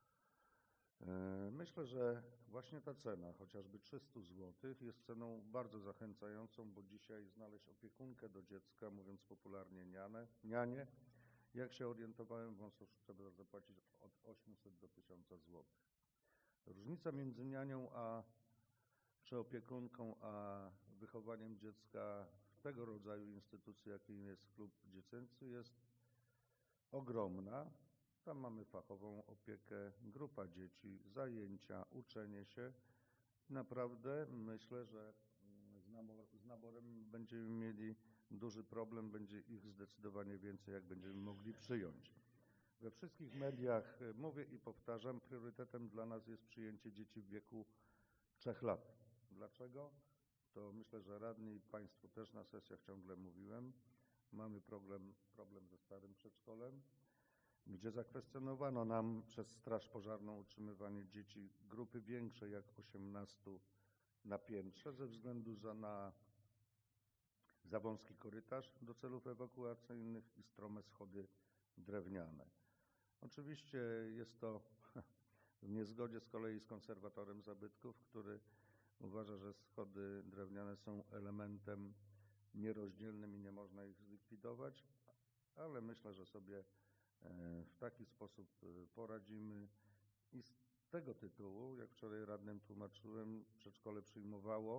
Myślę, że właśnie ta cena, chociażby trzysta złotych, jest ceną bardzo zachęcającą, bo dzisiaj znaleźć opiekunkę do dziecka, mówiąc popularnie nianę, nianie, jak się orientowałem, w Wąsoszu trzeba zapłacić od osiemset do tysiąca złotych. Różnica między nianią a czy opiekunką, a wychowaniem dziecka w tego rodzaju instytucji, jakim jest klub dziecięcy, jest ogromna. Tam mamy fachową opiekę, grupa dzieci, zajęcia, uczenie się. Naprawdę myślę, że z, nabor, z naborem będziemy mieli duży problem, będzie ich zdecydowanie więcej, jak będziemy mogli przyjąć. We wszystkich mediach mówię i powtarzam, priorytetem dla nas jest przyjęcie dzieci w wieku trzech lat. Dlaczego? To myślę, że radni i Państwu też na sesjach ciągle mówiłem. Mamy problem, problem ze starym przedszkolem, gdzie zakwestionowano nam przez Straż Pożarną utrzymywanie dzieci grupy większej jak osiemnastu na piętrze ze względu za, na za wąski korytarz do celów ewakuacyjnych i strome schody drewniane. Oczywiście jest to w niezgodzie z kolei z konserwatorem zabytków, który uważa, że schody drewniane są elementem nierozdzielnym i nie można ich zlikwidować, ale myślę, że sobie w taki sposób poradzimy i z tego tytułu, jak wczoraj radnym tłumaczyłem, przedszkole przyjmowało,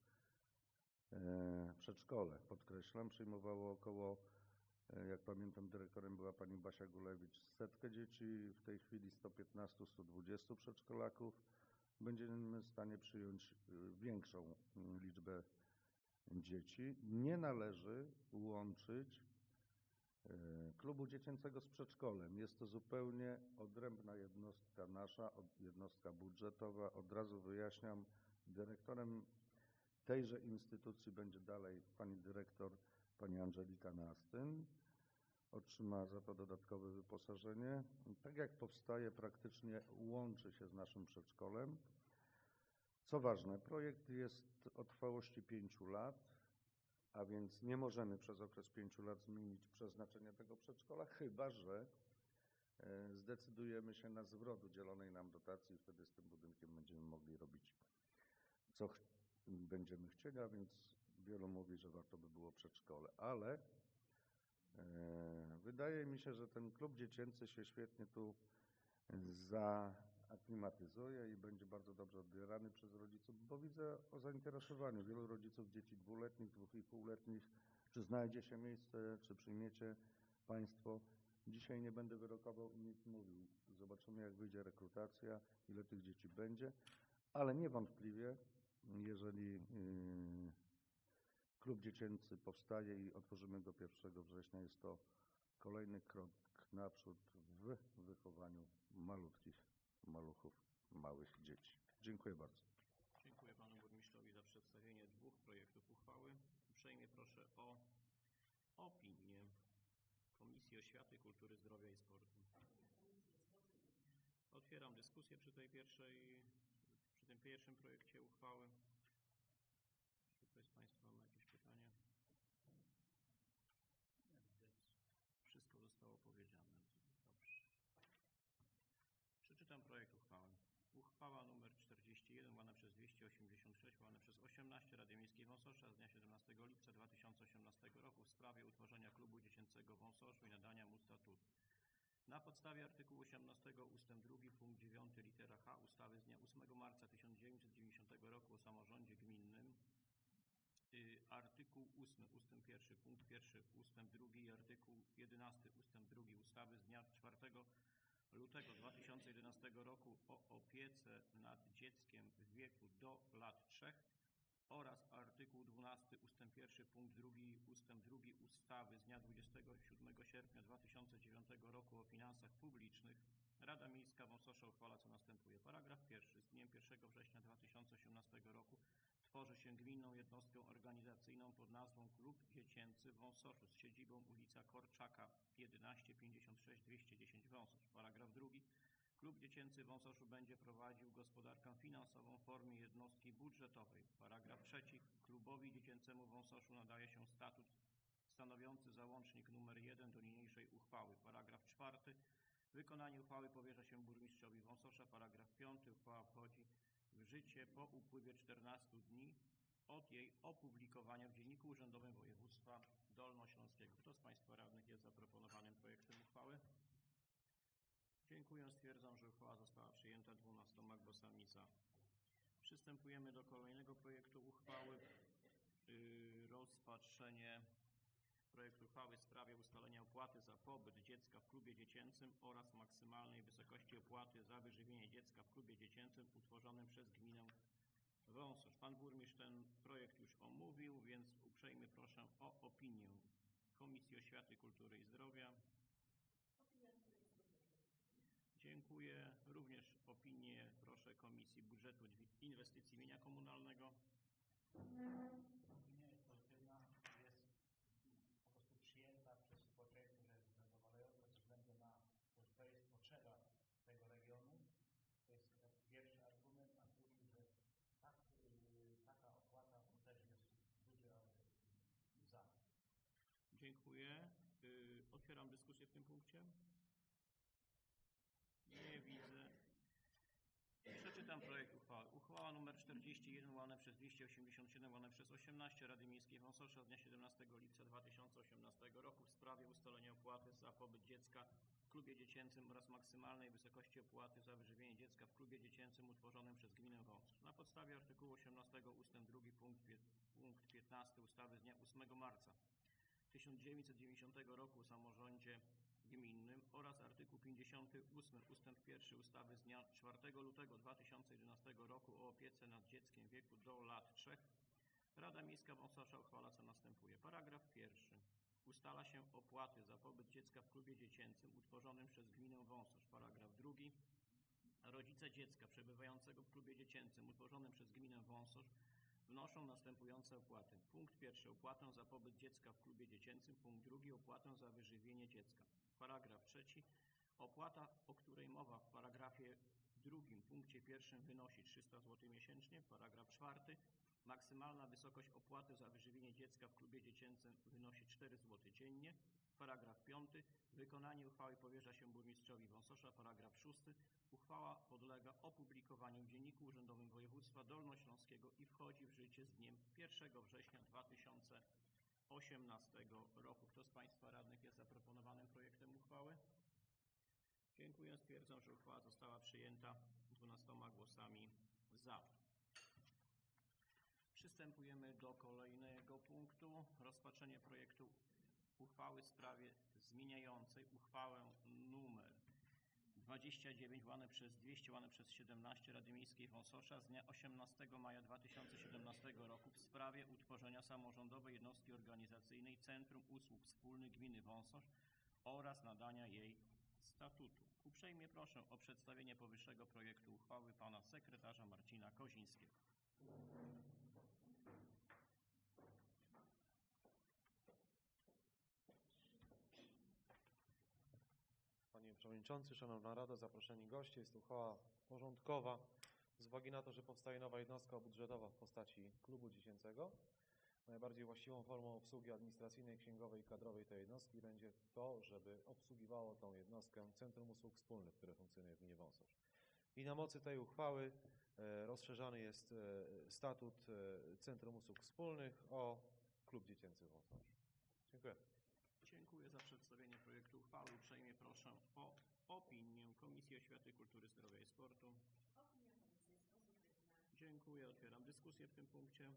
przedszkole, podkreślam, przyjmowało około, jak pamiętam, dyrektorem była pani Basia Gulewicz, setkę dzieci, w tej chwili sto piętnaście do stu dwudziestu przedszkolaków. Będziemy w stanie przyjąć większą liczbę dzieci. Nie należy łączyć klubu dziecięcego z przedszkolem. Jest to zupełnie odrębna jednostka nasza, jednostka budżetowa. Od razu wyjaśniam, dyrektorem tejże instytucji będzie dalej pani dyrektor, pani Angelika Nastyn. Otrzyma za to dodatkowe wyposażenie. Tak jak powstaje, praktycznie łączy się z naszym przedszkolem. Co ważne, projekt jest o trwałości pięciu lat, a więc nie możemy przez okres pięciu lat zmienić przeznaczenia tego przedszkola, chyba że zdecydujemy się na zwrot udzielonej nam dotacji i wtedy z tym budynkiem będziemy mogli robić, co ch będziemy chcieli, a więc wielu mówi, że warto by było przedszkole, ale wydaje mi się, że ten klub dziecięcy się świetnie tu zaaklimatyzuje i będzie bardzo dobrze odbierany przez rodziców, bo widzę o zainteresowaniu wielu rodziców dzieci dwuletnich, dwóch i półletnich, czy znajdzie się miejsce, czy przyjmiecie Państwo. Dzisiaj nie będę wyrokował i nic mówił. Zobaczymy, jak wyjdzie rekrutacja, ile tych dzieci będzie, ale niewątpliwie, jeżeli yy, klub dziecięcy powstaje i otworzymy go pierwszego września, jest to kolejny krok naprzód w wychowaniu malutkich maluchów, małych dzieci. Dziękuję bardzo. Dziękuję panu burmistrzowi za przedstawienie dwóch projektów uchwały. Uprzejmie proszę o opinię Komisji Oświaty, Kultury, Zdrowia i Sportu. Otwieram dyskusję przy tej pierwszej, przy tym pierwszym projekcie uchwały. Czy ktoś z Państwa ma jakieś pytanie? Wszystko zostało powiedziane. Dobrze. Przeczytam projekt uchwały. Uchwała nr czterdzieści jeden łamane przez dwieście osiemdziesiąt sześć łamane przez osiemnaście Rady Miejskiej Wąsosza z dnia siedemnastego lipca dwa tysiące osiemnastego roku w sprawie utworzenia klubu dziecięcego w Wąsoszu i nadania mu statutu. Na podstawie artykułu osiemnastego ustęp drugi punkt dziewiąty litera H ustawy z dnia ósmego marca tysiąc dziewięćset dziewięćdziesiątego roku o samorządzie gminnym, y, artykuł ósmy ustęp pierwszy punkt pierwszy ustęp drugi i artykuł jedenasty ustęp drugi ustawy z dnia czwartego lutego dwa tysiące jedenastego roku o opiece nad dzieckiem w wieku do lat trzech oraz artykuł dwunasty ustęp pierwszy punkt drugi ustęp drugi ustawy z dnia dwudziestego siódmego sierpnia dwa tysiące dziewiątego roku o finansach publicznych, Rada Miejska Wąsosza uchwala, co następuje. Paragraf pierwszy. Z dniem pierwszego września dwa tysiące osiemnastego roku tworzy się gminną jednostkę organizacyjną pod nazwą Klub Dziecięcy w Wąsoszu z siedzibą ulica Korczaka jedenaście pięćdziesiąt sześć dwieście dziesięć Wąsosz. Paragraf drugi. Klub Dziecięcy w Wąsoszu będzie prowadził gospodarkę finansową w formie jednostki budżetowej. Paragraf trzeci. Klubowi Dziecięcemu w Wąsoszu nadaje się statut stanowiący załącznik numer jeden do niniejszej uchwały. Paragraf czwarty. Wykonanie uchwały powierza się burmistrzowi Wąsosza. Paragraf piąty. Uchwała wchodzi w życie po upływie czternastu dni od jej opublikowania w Dzienniku Urzędowym Województwa Dolnośląskiego. Kto z Państwa radnych jest za proponowanym projektem uchwały? Dziękuję. Stwierdzam, że uchwała została przyjęta dwunastoma głosami za. Przystępujemy do kolejnego projektu uchwały. Yy, rozpatrzenie projektu uchwały w sprawie ustalenia opłaty za pobyt dziecka w klubie dziecięcym oraz maksymalnej wysokości opłaty za wyżywienie dziecka w klubie dziecięcym utworzonym przez gminę Wąsosz. Pan burmistrz ten projekt już omówił, więc uprzejmie proszę o opinię Komisji Oświaty, Kultury i Zdrowia. Dziękuję. Również opinię proszę Komisji Budżetu i Inwestycji Mienia Komunalnego. Opinia jest pozytywna, jest po prostu przyjęta przez społeczeństwo, że jest zadowalająca ze względu na to, że to jest potrzeba tego regionu. To jest pierwszy argument, a drugi, że tak, yy, taka opłata to też jest duży argument za. Dziękuję. Yy, otwieram dyskusję w tym punkcie. Nie widzę. Przeczytam projekt uchwały. Uchwała nr czterdzieści jeden łamane przez dwieście osiemdziesiąt siedem łamane przez osiemnaście Rady Miejskiej Wąsosza z dnia siedemnastego lipca dwa tysiące osiemnastego roku w sprawie ustalenia opłaty za pobyt dziecka w klubie dziecięcym oraz maksymalnej wysokości opłaty za wyżywienie dziecka w klubie dziecięcym utworzonym przez gminę Wąsosz. Na podstawie artykułu osiemnastego ustęp drugi punkt, punkt piętnasty ustawy z dnia ósmego marca tysiąc dziewięćset dziewięćdziesiątego roku o samorządzie gminnym oraz artykuł pięćdziesiąty ósmy ustęp pierwszy ustawy z dnia czwartego lutego dwa tysiące jedenastego roku o opiece nad dzieckiem w wieku do lat trzech Rada Miejska Wąsosza uchwala co następuje. Paragraf pierwszy. Ustala się opłaty za pobyt dziecka w klubie dziecięcym utworzonym przez gminę Wąsosz. Paragraf drugi. Rodzice dziecka przebywającego w klubie dziecięcym utworzonym przez gminę Wąsosz wnoszą następujące opłaty. Punkt pierwszy. Opłatę za pobyt dziecka w klubie dziecięcym. Punkt drugi. Opłatę za wyżywienie dziecka. Paragraf trzeci. Opłata, o której mowa w paragrafie drugim punkcie pierwszym wynosi trzysta złotych miesięcznie. Paragraf czwarty. Maksymalna wysokość opłaty za wyżywienie dziecka w klubie dziecięcym wynosi cztery złote dziennie. Paragraf piąty. Wykonanie uchwały powierza się burmistrzowi Wąsosza. Paragraf szósty. Uchwała podlega opublikowaniu w Dzienniku Urzędowym Województwa Dolnośląskiego i wchodzi w życie z dniem pierwszego września dwa tysiące osiemnastego roku. Kto z Państwa radnych jest za proponowanym projektem uchwały? Dziękuję. Stwierdzam, że uchwała została przyjęta dwunastoma głosami za. Przystępujemy do kolejnego punktu. Rozpatrzenie projektu uchwały w sprawie zmieniającej uchwałę numer dwadzieścia dziewięć łamane przez dwieście łamane przez siedemnaście Rady Miejskiej Wąsosza z dnia osiemnastego maja dwa tysiące siedemnastego roku w sprawie utworzenia samorządowej jednostki organizacyjnej Centrum Usług Wspólnych Gminy Wąsosz oraz nadania jej statutu. Uprzejmie proszę o przedstawienie powyższego projektu uchwały pana sekretarza Marcina Kozińskiego. Panie Przewodniczący, Szanowna Rado, zaproszeni goście, jest to uchwała porządkowa z uwagi na to, że powstaje nowa jednostka budżetowa w postaci klubu dziecięcego. Najbardziej właściwą formą obsługi administracyjnej, księgowej i kadrowej tej jednostki będzie to, żeby obsługiwało tą jednostkę Centrum Usług Wspólnych, które funkcjonuje w gminie Wąsosz. I na mocy tej uchwały e, rozszerzany jest e, statut e, Centrum Usług Wspólnych o klub dziecięcy w Wąsoszu. Dziękuję. Dziękuję za przedstawienie projektu uchwały. Uprzejmie proszę o opinię Komisji Oświaty, Kultury, Zdrowia i Sportu. Opinia komisji jest pozytywna. Dziękuję. Otwieram dyskusję w tym punkcie.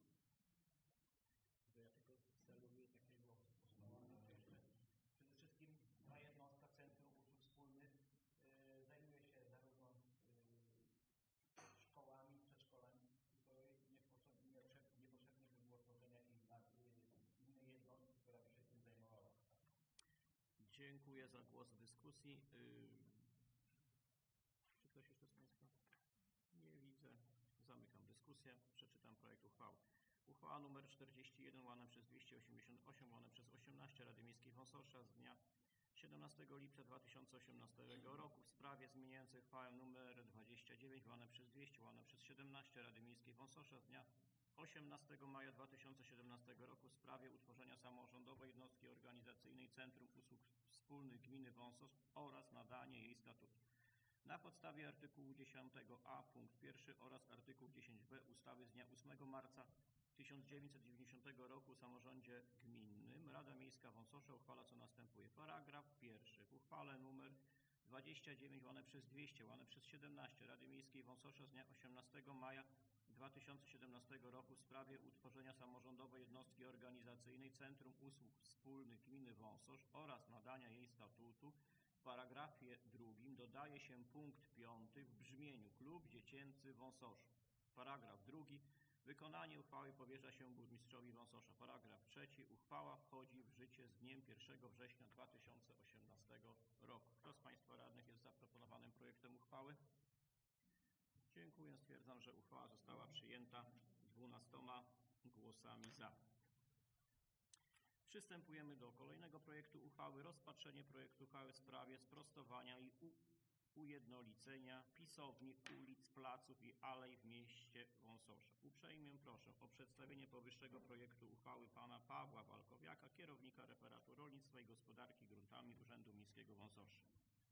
Ja tylko celuję takiego postulatu. Przede wszystkim ta jednostka Centrum Usług Wspólnych y, zajmuje się zarówno y, szkołami, przedszkolami, to niepotrzebnie, niepotrzebnie by było tworzenia innej y, jednostki, która by się tym zajmowała. Dziękuję za głos w dyskusji. Yy... Czy ktoś jeszcze z Państwa? Nie widzę. Zamykam dyskusję. Przeczytam projekt uchwały. Uchwała nr czterdzieści jeden łamane przez dwieście osiemdziesiąt osiem łamane przez osiemnaście Rady Miejskiej Wąsosza z dnia siedemnastego lipca dwa tysiące osiemnastego roku w sprawie zmieniającej uchwałę nr dwadzieścia dziewięć łamane przez dwieście łamane przez siedemnaście Rady Miejskiej Wąsosza z dnia osiemnastego maja dwa tysiące siedemnastego roku w sprawie utworzenia samorządowej jednostki organizacyjnej Centrum Usług Wspólnych Gminy Wąsosz oraz nadanie jej statutu. Na podstawie artykułu dziesiątego a punkt pierwszy oraz artykuł dziesięć b ustawy z dnia ósmego marca tysiąc dziewięćset dziewięćdziesiątego roku o samorządzie gminnym Rada Miejska Wąsosza uchwala co następuje. Paragraf pierwszy. W uchwale nr dwadzieścia dziewięć łamane przez dwieście łamane przez siedemnaście Rady Miejskiej Wąsosza z dnia osiemnastego maja dwa tysiące siedemnastego roku w sprawie utworzenia samorządowej jednostki organizacyjnej Centrum Usług Wspólnych Gminy Wąsosz oraz nadania jej statutu w paragrafie drugim dodaje się punkt piąty w brzmieniu Klub Dziecięcy Wąsoszu. Paragraf drugi. Wykonanie uchwały powierza się burmistrzowi Wąsosza. Paragraf trzeci. Uchwała wchodzi w życie z dniem pierwszego września dwa tysiące osiemnastego roku. Kto z Państwa radnych jest za proponowanym projektem uchwały? Dziękuję. Stwierdzam, że uchwała została przyjęta dwunastoma głosami za. Przystępujemy do kolejnego projektu uchwały. Rozpatrzenie projektu uchwały w sprawie sprostowania i u ujednolicenia pisowni, ulic, placów i alej w mieście Wąsosza. Uprzejmie proszę o przedstawienie powyższego projektu uchwały pana Pawła Walkowiaka, kierownika referatu rolnictwa i gospodarki gruntami Urzędu Miejskiego Wąsosza.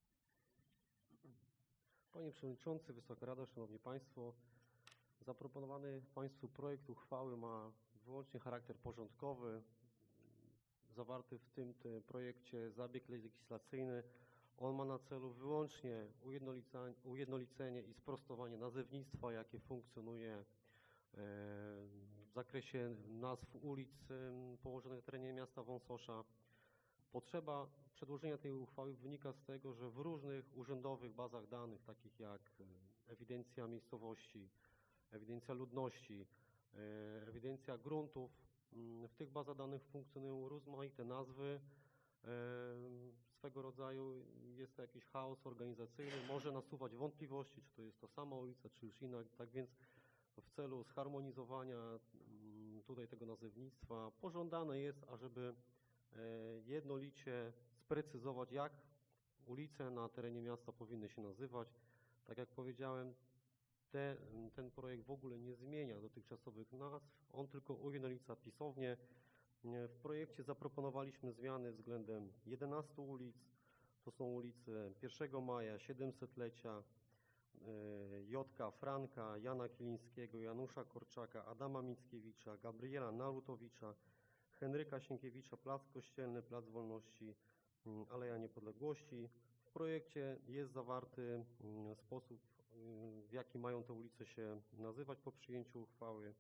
Panie Przewodniczący, Wysoka Rado, Szanowni Państwo, zaproponowany Państwu projekt uchwały ma wyłącznie charakter porządkowy. Zawarty w tym, tym projekcie zabieg legislacyjny, on ma na celu wyłącznie ujednolicenie, ujednolicenie i sprostowanie nazewnictwa, jakie funkcjonuje w zakresie nazw ulic położonych na terenie miasta Wąsosza. Potrzeba przedłożenia tej uchwały wynika z tego, że w różnych urzędowych bazach danych, takich jak ewidencja miejscowości, ewidencja ludności, ewidencja gruntów, w tych bazach danych funkcjonują rozmaite nazwy. Swego rodzaju jest to jakiś chaos organizacyjny, może nasuwać wątpliwości, czy to jest to sama ulica, czy już inna. Tak więc w celu zharmonizowania tutaj tego nazewnictwa pożądane jest, ażeby jednolicie sprecyzować, jak ulice na terenie miasta powinny się nazywać. Tak jak powiedziałem, te, ten projekt w ogóle nie zmienia dotychczasowych nazw, on tylko ujednolica pisownie. W projekcie zaproponowaliśmy zmiany względem jedenastu ulic. To są ulice pierwszego maja, siedemsetlecia, Jotka Franka, Jana Kilińskiego, Janusza Korczaka, Adama Mickiewicza, Gabriela Narutowicza, Henryka Sienkiewicza, Plac Kościelny, Plac Wolności, Aleja Niepodległości. W projekcie jest zawarty sposób, w jaki mają te ulice się nazywać po przyjęciu uchwały.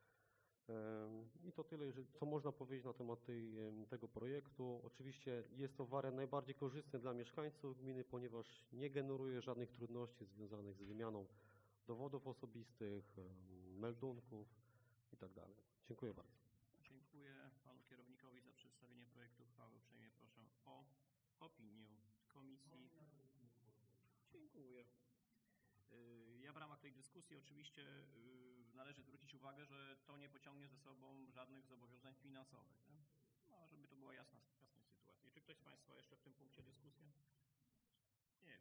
I to tyle, co można powiedzieć na temat tej, tego projektu. Oczywiście jest to wariant najbardziej korzystny dla mieszkańców gminy, ponieważ nie generuje żadnych trudności związanych z wymianą dowodów osobistych, meldunków itd. Dziękuję bardzo. Dziękuję panu kierownikowi za przedstawienie projektu uchwały. Uprzejmie proszę o opinię komisji. Dziękuję. Ja w ramach tej dyskusji oczywiście należy zwrócić uwagę, że to nie pociągnie ze sobą żadnych zobowiązań finansowych. Nie? No, żeby to była jasna, jasna sytuacja. Czy ktoś z Państwa jeszcze w tym punkcie dyskusję? Nie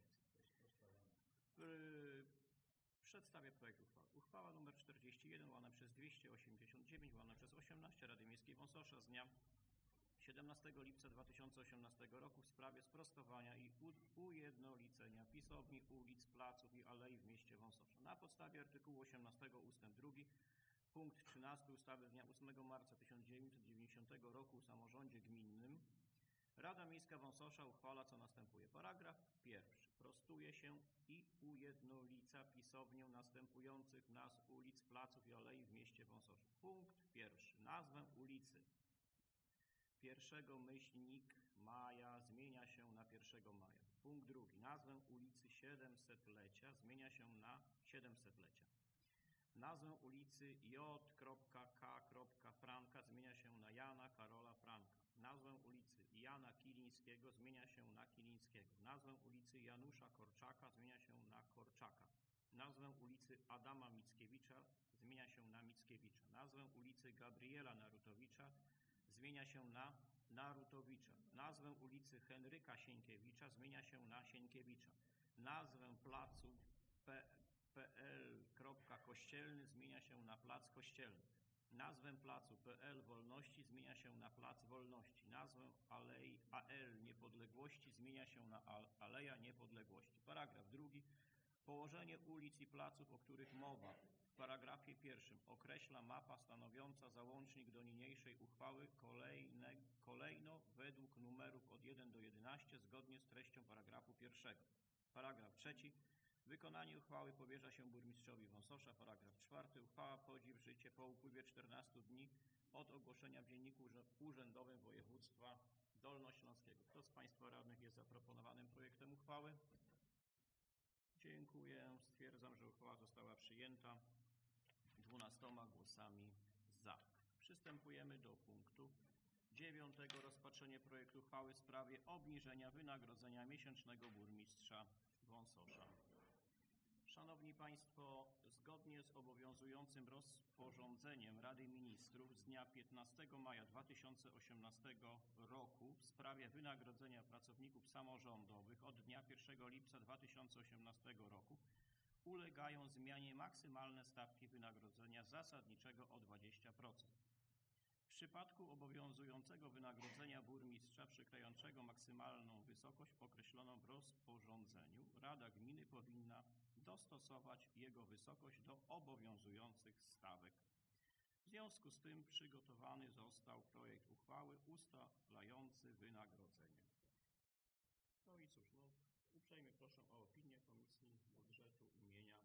wiem. Przedstawię projekt uchwały. Uchwała nr czterdzieści jeden, łamane przez dwieście osiemdziesiąt dziewięć, łamane przez osiemnaście Rady Miejskiej Wąsosza z dnia siedemnastego lipca dwa tysiące osiemnastego roku w sprawie sprostowania i ujednolicenia pisowni, ulic, placów i alei w mieście Wąsosza. Na podstawie artykułu osiemnastego ustęp drugi punkt trzynasty ustawy z dnia ósmego marca tysiąc dziewięćset dziewięćdziesiątego roku o samorządzie gminnym Rada Miejska Wąsosza uchwala, co następuje. Paragraf pierwszy. Prostuje się i ujednolica pisownię następujących nazw ulic, placów i alei w mieście Wąsosza. Punkt pierwszy. Nazwę ulicy pierwszego myślnik maja zmienia się na pierwszego maja. Punkt drugi. Nazwę ulicy siedemsetlecia zmienia się na siedemsetlecia. Nazwę ulicy J K Franka zmienia się na Jana Karola Franka. Nazwę ulicy Jana Kilińskiego zmienia się na Kilińskiego. Nazwę ulicy Janusza Korczaka zmienia się na Korczaka. Nazwę ulicy Adama Mickiewicza zmienia się na Mickiewicza. Nazwę ulicy Gabriela Narutowicza zmienia się na Narutowicza. Nazwę ulicy Henryka Sienkiewicza zmienia się na Sienkiewicza. Nazwę placu P L Kościelny zmienia się na Plac Kościelny. Nazwę placu P L Wolności zmienia się na Plac Wolności. Nazwę Alei A L Niepodległości zmienia się na Aleja Niepodległości. Paragraf drugi. Położenie ulic i placów, o których mowa w paragrafie pierwszym określa mapa stanowiąca załącznik do niniejszej uchwały kolejne, kolejno według numerów od jeden do jedenastu zgodnie z treścią paragrafu pierwszego. Paragraf trzeci. Wykonanie uchwały powierza się burmistrzowi Wąsosza. Paragraf czwarty. Uchwała wchodzi w życie po upływie czternastu dni od ogłoszenia w Dzienniku Urzędowym Województwa Dolnośląskiego. Kto z Państwa radnych jest za proponowanym projektem uchwały? Dziękuję. Stwierdzam, że uchwała została przyjęta dwunastoma głosami za. Przystępujemy do punktu dziewiątego. Rozpatrzenie projektu uchwały w sprawie obniżenia wynagrodzenia miesięcznego burmistrza Wąsosza. Szanowni Państwo, zgodnie z obowiązującym rozporządzeniem Rady Ministrów z dnia piętnastego maja dwa tysiące osiemnastego roku w sprawie wynagrodzenia pracowników samorządowych od dnia pierwszego lipca dwa tysiące osiemnastego roku ulegają zmianie maksymalne stawki wynagrodzenia zasadniczego o dwadzieścia procent. W przypadku obowiązującego wynagrodzenia burmistrza przekraczającego maksymalną wysokość określoną w rozporządzeniu, Rada Gminy powinna dostosować jego wysokość do obowiązujących stawek. W związku z tym przygotowany został projekt uchwały ustalający wynagrodzenie. No i cóż, no, uprzejmie proszę o opinię Komisji Budżetu imienia.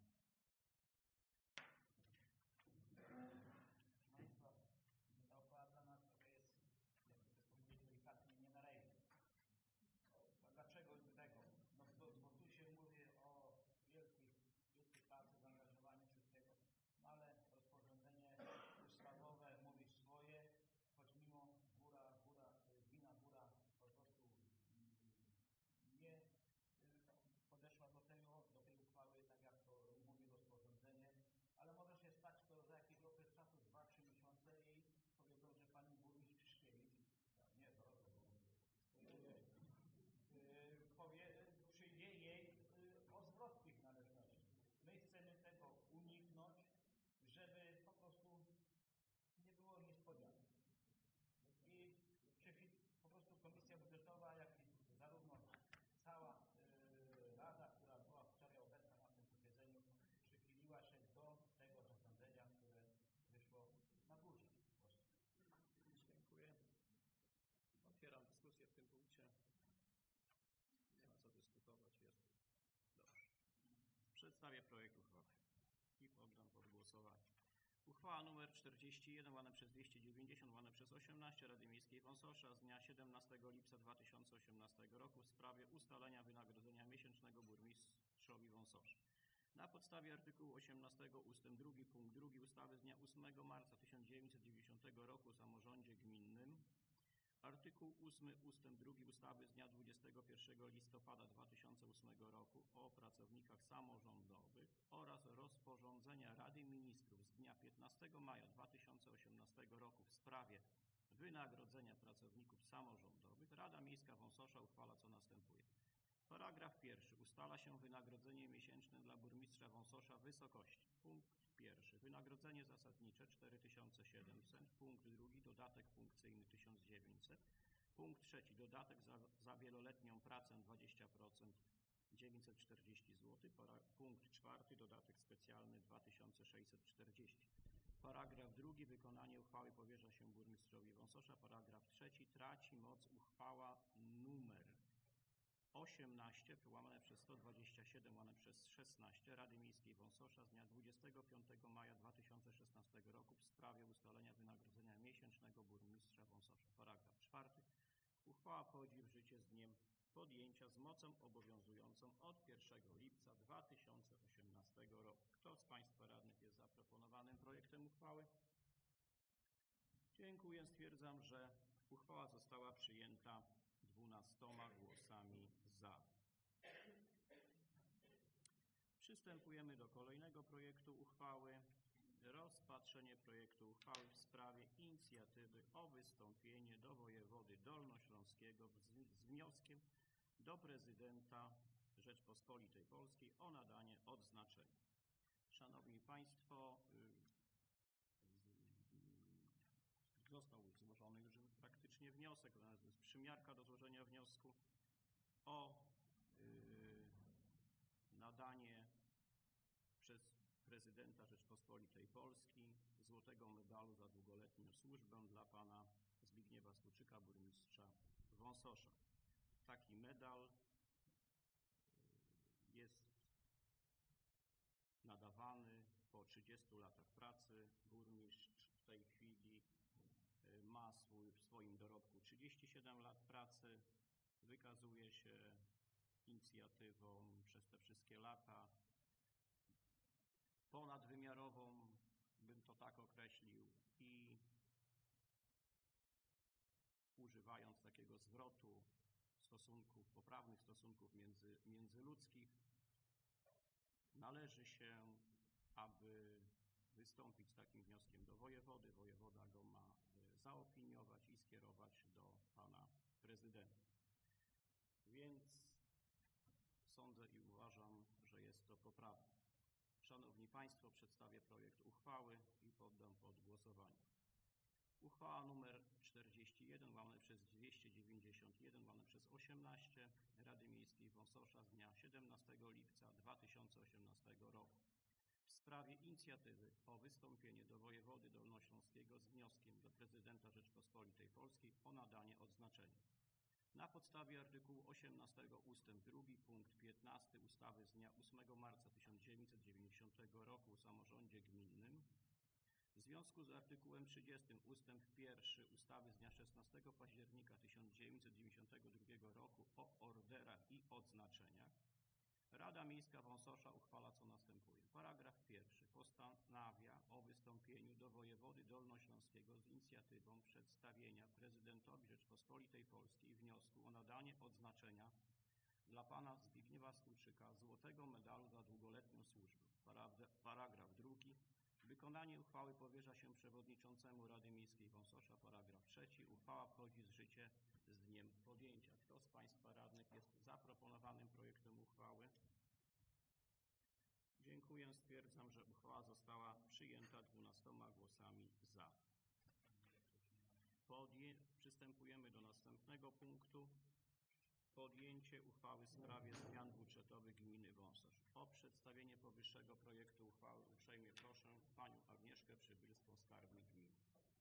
Państwa, ta uchwała dla nas trochę jest, jakby to powiedzieć delikatnie, nie na rękę. A dlaczego tego? No bo, bo tu się mówi o wielkich, wielkiej pracy, zaangażowaniu wszystkiego, no ale rozporządzenie ustawowe mówi swoje, choć mimo góra, góra, gmina góra po prostu nie podeszła do tego, do tej uchwały, tak jak to mówi rozporządzenie, ale może się stać to za jakiś okres czasu, dwa trzy miesiące i powiedzą, że pani burmistrz Krzpiewicz, nie, drodzy burmistrz, powie, przyjdzie jej o zwrot tych należności. My chcemy tego uniknąć, żeby po prostu nie było niespodzianek. I po prostu Komisja Budżetowa, jak i zarówno cała y, Rada, która była wczoraj obecna na tym posiedzeniu, przychyliła się do tego rozwiązania, które wyszło na górze. Dziękuję. Otwieram dyskusję w tym punkcie. Nie ma co dyskutować, jest. Dobrze. Przedstawię projekt uchwały i poddam pod głosowanie. Uchwała nr czterdzieści jeden łamane przez dwieście dziewięćdziesiąt łamane przez osiemnaście Rady Miejskiej Wąsosza z dnia siedemnastego lipca dwa tysiące osiemnastego roku w sprawie ustalenia wynagrodzenia miesięcznego burmistrzowi Wąsosza. Na podstawie artykułu osiemnastego ustęp drugi punkt drugi ustawy z dnia ósmego marca tysiąc dziewięćset dziewięćdziesiątego roku o samorządzie gminnym, artykuł ósmy ustęp drugi ustawy z dnia dwudziestego pierwszego listopada dwa tysiące ósmego roku o pracownikach samorządowych oraz rozporządzenia Rady Ministrów z dnia piętnastego maja dwa tysiące osiemnastego roku w sprawie wynagrodzenia pracowników samorządowych, Rada Miejska Wąsosza uchwala, co następuje. Paragraf pierwszy. Ustala się wynagrodzenie miesięczne dla burmistrza Wąsosza w wysokości. Punkt pierwszy. Wynagrodzenie zasadnicze cztery tysiące siedemset. Punkt drugi. Dodatek funkcyjny tysiąc dziewięćset. Punkt trzeci. Dodatek za, za wieloletnią pracę dwadzieścia procent dziewięćset czterdzieści złotych. Punkt czwarty. Dodatek specjalny dwa tysiące sześćset czterdzieści. Paragraf drugi. Wykonanie uchwały powierza się burmistrzowi Wąsosza. Paragraf trzeci. Traci moc uchwała numer osiemnaście łamane przez sto dwadzieścia siedem łamane przez szesnaście Rady Miejskiej Wąsosza z dnia dwudziestego piątego maja dwa tysiące szesnastego roku w sprawie ustalenia wynagrodzenia miesięcznego burmistrza Wąsosza. Paragraf czwarty. Uchwała wchodzi w życie z dniem podjęcia z mocą obowiązującą od pierwszego lipca dwa tysiące osiemnastego roku. Kto z Państwa radnych jest za proponowanym projektem uchwały? Dziękuję. Stwierdzam, że uchwała została przyjęta dwunastoma głosami za. Przystępujemy do kolejnego projektu uchwały. Rozpatrzenie projektu uchwały w sprawie inicjatywy o wystąpienie do wojewody dolnośląskiego z wnioskiem do prezydenta Rzeczpospolitej Polskiej o nadanie odznaczenia. Szanowni Państwo, został złożony już praktycznie wniosek, to jest przymiarka do złożenia wniosku o yy, nadanie przez prezydenta Rzeczpospolitej Polskiej złotego medalu za długoletnią służbę dla pana Zbigniewa Stuczyka, burmistrza Wąsosza. Taki medal jest nadawany po trzydziestu latach pracy. Burmistrz w tej chwili ma swój, w swoim dorobku trzydzieści siedem lat pracy, wykazuje się inicjatywą przez te wszystkie lata ponadwymiarową, bym to tak określił i używając takiego zwrotu stosunków, poprawnych stosunków między, międzyludzkich, należy się, aby wystąpić z takim wnioskiem do wojewody. Wojewoda go ma e, zaopiniować i skierować do pana prezydenta. Więc sądzę i uważam, że jest to poprawne. Szanowni Państwo, przedstawię projekt uchwały i poddam pod głosowanie. Uchwała nr czterdzieści jeden łamane przez dwieście dziewięćdziesiąt jeden łamane przez osiemnaście Rady Miejskiej Wąsosza z dnia siedemnastego lipca dwa tysiące osiemnastego roku w sprawie inicjatywy o wystąpienie do wojewody dolnośląskiego z wnioskiem do prezydenta Rzeczpospolitej Polskiej o nadanie odznaczenia. Na podstawie artykułu osiemnastego ustęp drugi punkt piętnasty ustawy z dnia ósmego marca tysiąc dziewięćset dziewięćdziesiątego roku o samorządzie gminnym, w związku z artykułem trzydziestym ustęp pierwszy ustawy z dnia szesnastego października tysiąc dziewięćset dziewięćdziesiątego drugiego roku o orderach i odznaczeniach, Rada Miejska Wąsosza uchwala co następuje. Paragraf pierwszy postanawia o wystąpieniu do wojewody dolnośląskiego z inicjatywą przedstawienia prezydentowi Rzeczpospolitej Polskiej wniosku o nadanie odznaczenia dla pana Zbigniewa Skulczyka Złotego Medalu za długoletnią służbę. Paragraf drugi. Wykonanie uchwały powierza się przewodniczącemu Rady Miejskiej Wąsosza. Paragraf trzeci. Uchwała wchodzi w życie z dniem podjęcia. Kto z Państwa radnych jest za proponowanym projektem uchwały? Dziękuję. Stwierdzam, że uchwała została przyjęta dwunastoma głosami za. Podję... Przystępujemy do następnego punktu. Podjęcie uchwały w sprawie zmian budżetowych gminy Wąsosz. O przedstawienie powyższego projektu uchwały uprzejmie proszę panią Agnieszkę Przybylską, skarbnik gminy.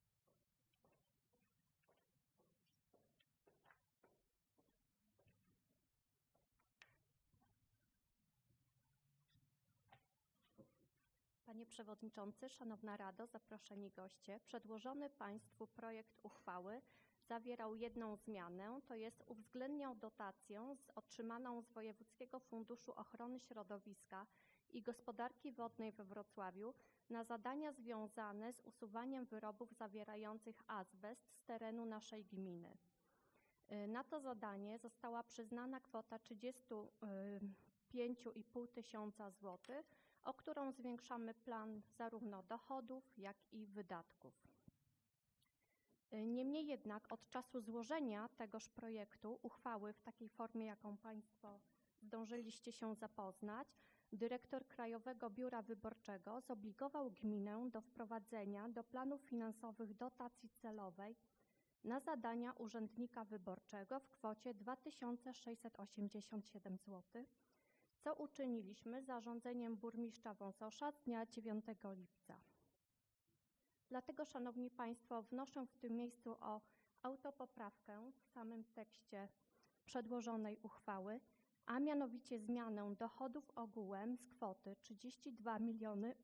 Panie Przewodniczący, Szanowna Rado, zaproszeni goście, przedłożony Państwu projekt uchwały zawierał jedną zmianę, to jest uwzględniał dotację z otrzymaną z Wojewódzkiego Funduszu Ochrony Środowiska i Gospodarki Wodnej we Wrocławiu na zadania związane z usuwaniem wyrobów zawierających azbest z terenu naszej gminy. Na to zadanie została przyznana kwota trzydzieści pięć i pół tysiąca złotych, o którą zwiększamy plan zarówno dochodów, jak i wydatków. Niemniej jednak od czasu złożenia tegoż projektu uchwały w takiej formie, jaką Państwo zdążyliście się zapoznać, dyrektor Krajowego Biura Wyborczego zobligował gminę do wprowadzenia do planów finansowych dotacji celowej na zadania urzędnika wyborczego w kwocie dwa tysiące sześćset osiemdziesiąt siedem złotych, co uczyniliśmy zarządzeniem burmistrza Wąsosza z dnia dziewiątego lipca. Dlatego, Szanowni Państwo, wnoszę w tym miejscu o autopoprawkę w samym tekście przedłożonej uchwały, a mianowicie zmianę dochodów ogółem z kwoty trzydzieści dwa miliony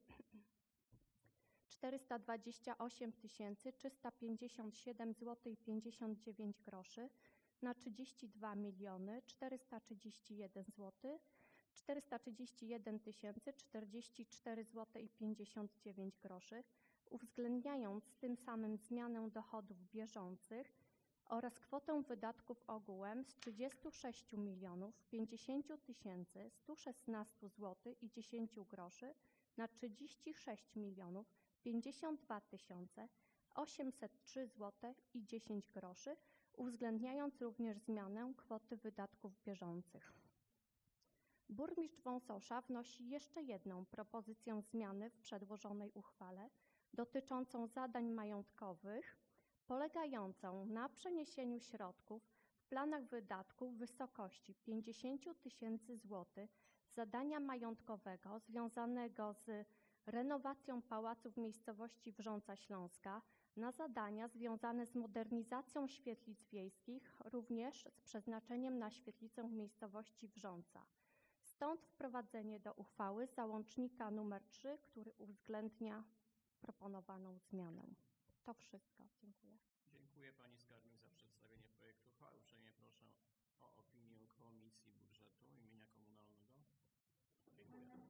czterysta dwadzieścia osiem tysięcy trzysta pięćdziesiąt siedem złotych i pięćdziesiąt dziewięć groszy na trzydzieści dwa miliony czterysta trzydzieści jeden złotych czterysta trzydzieści jeden tysięcy czterdzieści cztery złotych i pięćdziesiąt dziewięć groszy, uwzględniając tym samym zmianę dochodów bieżących oraz kwotę wydatków ogółem z trzydziestu sześciu milionów pięćdziesięciu tysięcy stu szesnastu złotych i dziesięciu groszy na trzydzieści sześć milionów pięćdziesiąt dwa tysiące osiemset trzy złotych i dziesięć groszy, uwzględniając również zmianę kwoty wydatków bieżących. Burmistrz Wąsosza wnosi jeszcze jedną propozycję zmiany w przedłożonej uchwale dotyczącą zadań majątkowych, polegającą na przeniesieniu środków w planach wydatków w wysokości pięćdziesiąt tysięcy złotych zadania majątkowego związanego z renowacją pałacu w miejscowości Wrząca Śląska na zadania związane z modernizacją świetlic wiejskich, również z przeznaczeniem na świetlicę w miejscowości Wrząca. Stąd wprowadzenie do uchwały załącznika nr trzy, który uwzględnia proponowaną zmianę. To wszystko. Dziękuję. Dziękuję Pani Skarbnik za przedstawienie projektu uchwały. Uprzejmie proszę o opinię Komisji Budżetu imienia Komunalnego. Dziękuję.